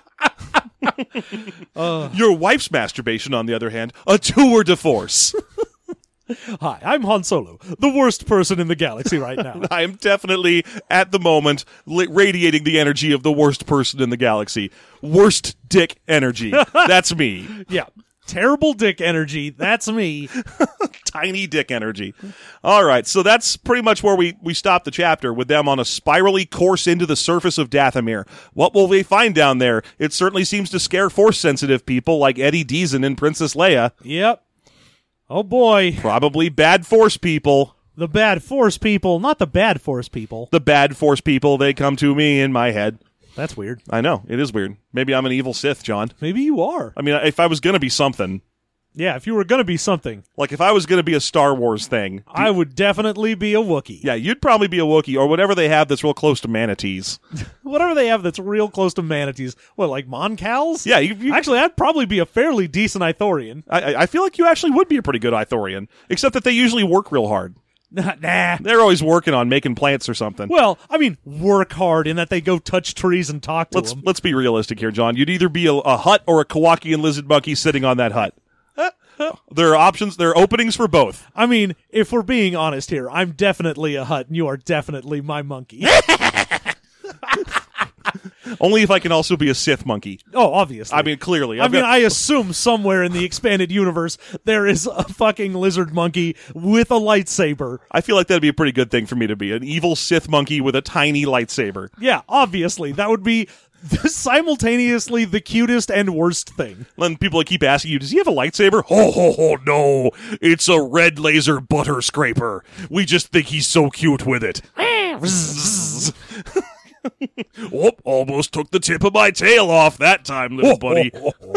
uh. Your wife's masturbation, on the other hand, a tour de force. Hi, I'm Han Solo, the worst person in the galaxy right now. I am definitely, at the moment, li- radiating the energy of the worst person in the galaxy. Worst dick energy. That's me. Yeah. Terrible dick energy. That's me. Tiny dick energy. All right, so that's pretty much where we, we stop the chapter, with them on a spirally course into the surface of Dathomir. What will they find down there? It certainly seems to scare Force-sensitive people like Eddie Deason and Princess Leia. Yep. Oh, boy. Probably bad Force people. The bad Force people, not the bad Force people. The bad Force people, they come to me in my head. That's weird. I know, it is weird. Maybe I'm an evil Sith, John. Maybe you are. I mean, if I was going to be something, Yeah, if you were going to be something, like if I was going to be a Star Wars thing, I would definitely be a Wookiee. yeah, you'd probably be a Wookiee or whatever they have that's real close to manatees. Whatever they have that's real close to manatees. What, like Moncals? Yeah, you, you, Actually, I'd probably be a fairly decent Ithorian. I, I feel like you actually would be a pretty good Ithorian, except that they usually work real hard. Nah. They're always working on making plants or something. Well, I mean, work hard in that they go touch trees and talk to let's them. let's be realistic here, John. You'd either be a, a hut or a Kowakian lizard monkey sitting on that hut. There are options. There are openings for both. I mean, if we're being honest here, I'm definitely a hut, and you are definitely my monkey. Only if I can also be a Sith monkey. Oh, obviously. I mean, clearly. I I've mean, got- I assume somewhere in the expanded universe there is a fucking lizard monkey with a lightsaber. I feel like that'd be a pretty good thing for me to be an evil Sith monkey with a tiny lightsaber. Yeah, obviously. That would be simultaneously the cutest and worst thing. Then people keep asking you, does he have a lightsaber? Ho, ho, ho, no. It's a red laser butter scraper. We just think he's so cute with it. Oh, almost took the tip of my tail off that time, little buddy.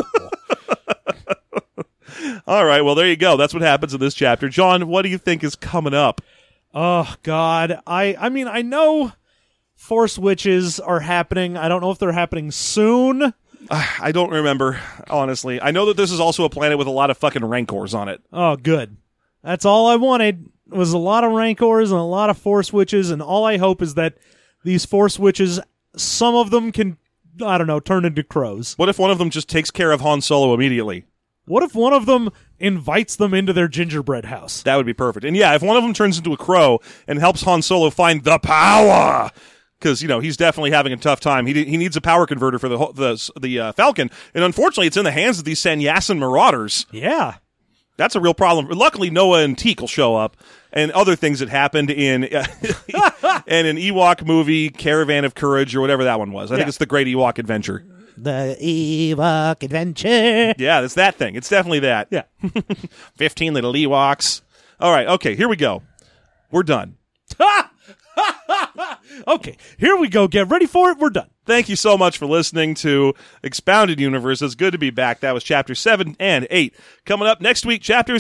All right, well, there you go. That's what happens in this chapter. John, what do you think is coming up? Oh, God. I, I mean, I know Force Witches are happening. I don't know if they're happening soon. I don't remember, honestly. I know that this is also a planet with a lot of fucking rancors on it. Oh, good. That's all I wanted was a lot of Rancors and a lot of Force Witches, and all I hope is that these Force Witches, some of them can, I don't know, turn into crows. What if one of them just takes care of Han Solo immediately? What if one of them invites them into their gingerbread house? That would be perfect. And yeah, if one of them turns into a crow and helps Han Solo find the power, because you know he's definitely having a tough time. He he needs a power converter for the ho- the the uh, Falcon, and unfortunately, it's in the hands of these Sannyasin marauders. Yeah. That's a real problem. Luckily, Noah and Teek will show up, and other things that happened in uh, in an Ewok movie, Caravan of Courage, or whatever that one was. I think Yeah. it's the Great Ewok Adventure. The Ewok Adventure. Yeah, it's that thing. It's definitely that. Yeah. Fifteen little Ewoks. All right, okay, here we go. We're done. Okay, here we go. Get ready for it. We're done. Thank you so much for listening to Expounded Universe. It's good to be back. That was chapter seven and eight. Coming up next week, chapters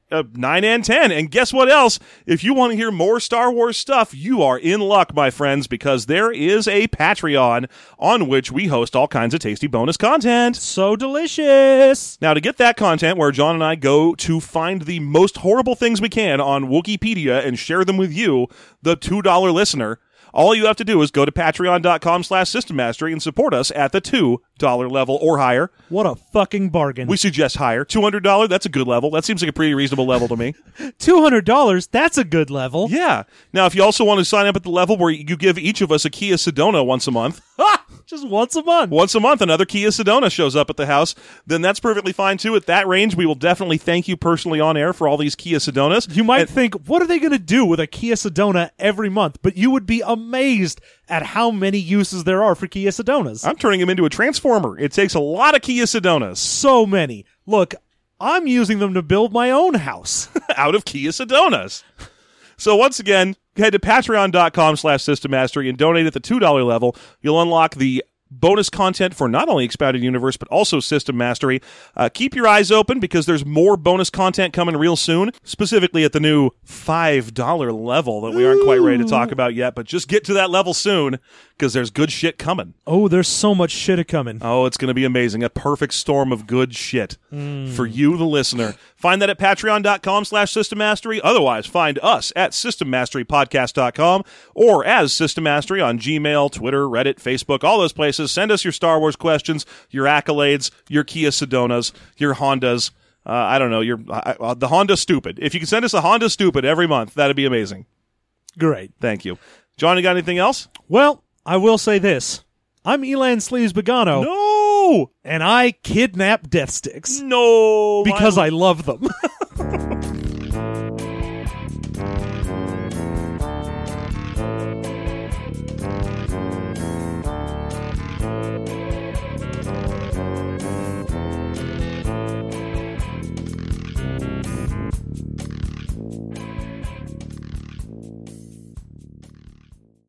uh, nine and ten. And guess what else? If you want to hear more Star Wars stuff, you are in luck, my friends, because there is a Patreon on which we host all kinds of tasty bonus content. So delicious. Now, to get that content where John and I go to find the most horrible things we can on Wikipedia and share them with you, the two dollar listener, all you have to do is go to patreon.com slash System Mastery and support us at the two dollar level or higher. What a fucking bargain. We suggest higher. two hundred dollars, that's a good level. That seems like a pretty reasonable level to me. two hundred dollars, that's a good level. Yeah. Now, if you also want to sign up at the level where you give each of us a Kia Sedona once a month, just once a month. Once a month, another Kia Sedona shows up at the house, then that's perfectly fine, too. At that range, we will definitely thank you personally on air for all these Kia Sedonas. You might and- think, what are they going to do with a Kia Sedona every month? But you would be amazed at how many uses there are for Kia Sedonas. I'm turning him into a transformer. It takes a lot of Kia Sedonas. So many. Look, I'm using them to build my own house. Out of Kia Sedonas. So once again, head to patreon.com slash System Mastery and donate at the two dollar level. You'll unlock the bonus content for not only Expounded Universe, but also System Mastery. Uh, keep your eyes open because there's more bonus content coming real soon, specifically at the new five dollar level that we aren't quite ready to talk about yet, but just get to that level soon because there's good shit coming. Oh, there's so much shit a-coming. Oh, it's going to be amazing. A perfect storm of good shit mm. for you, the listener. Find that at patreon.com slash System Mastery. Otherwise, find us at system mastery podcast dot com or as System Mastery on Gmail, Twitter, Reddit, Facebook, all those places. Send us your Star Wars questions, your accolades, your Kia Sedonas, your Hondas. Uh, I don't know, your uh, uh, the Honda Stupid. If you can send us a Honda Stupid every month, that'd be amazing. Great. Thank you. John, you got anything else? Well, I will say this. I'm Elan Sleeves Begano. No! And I kidnap death sticks. No! Because I love them.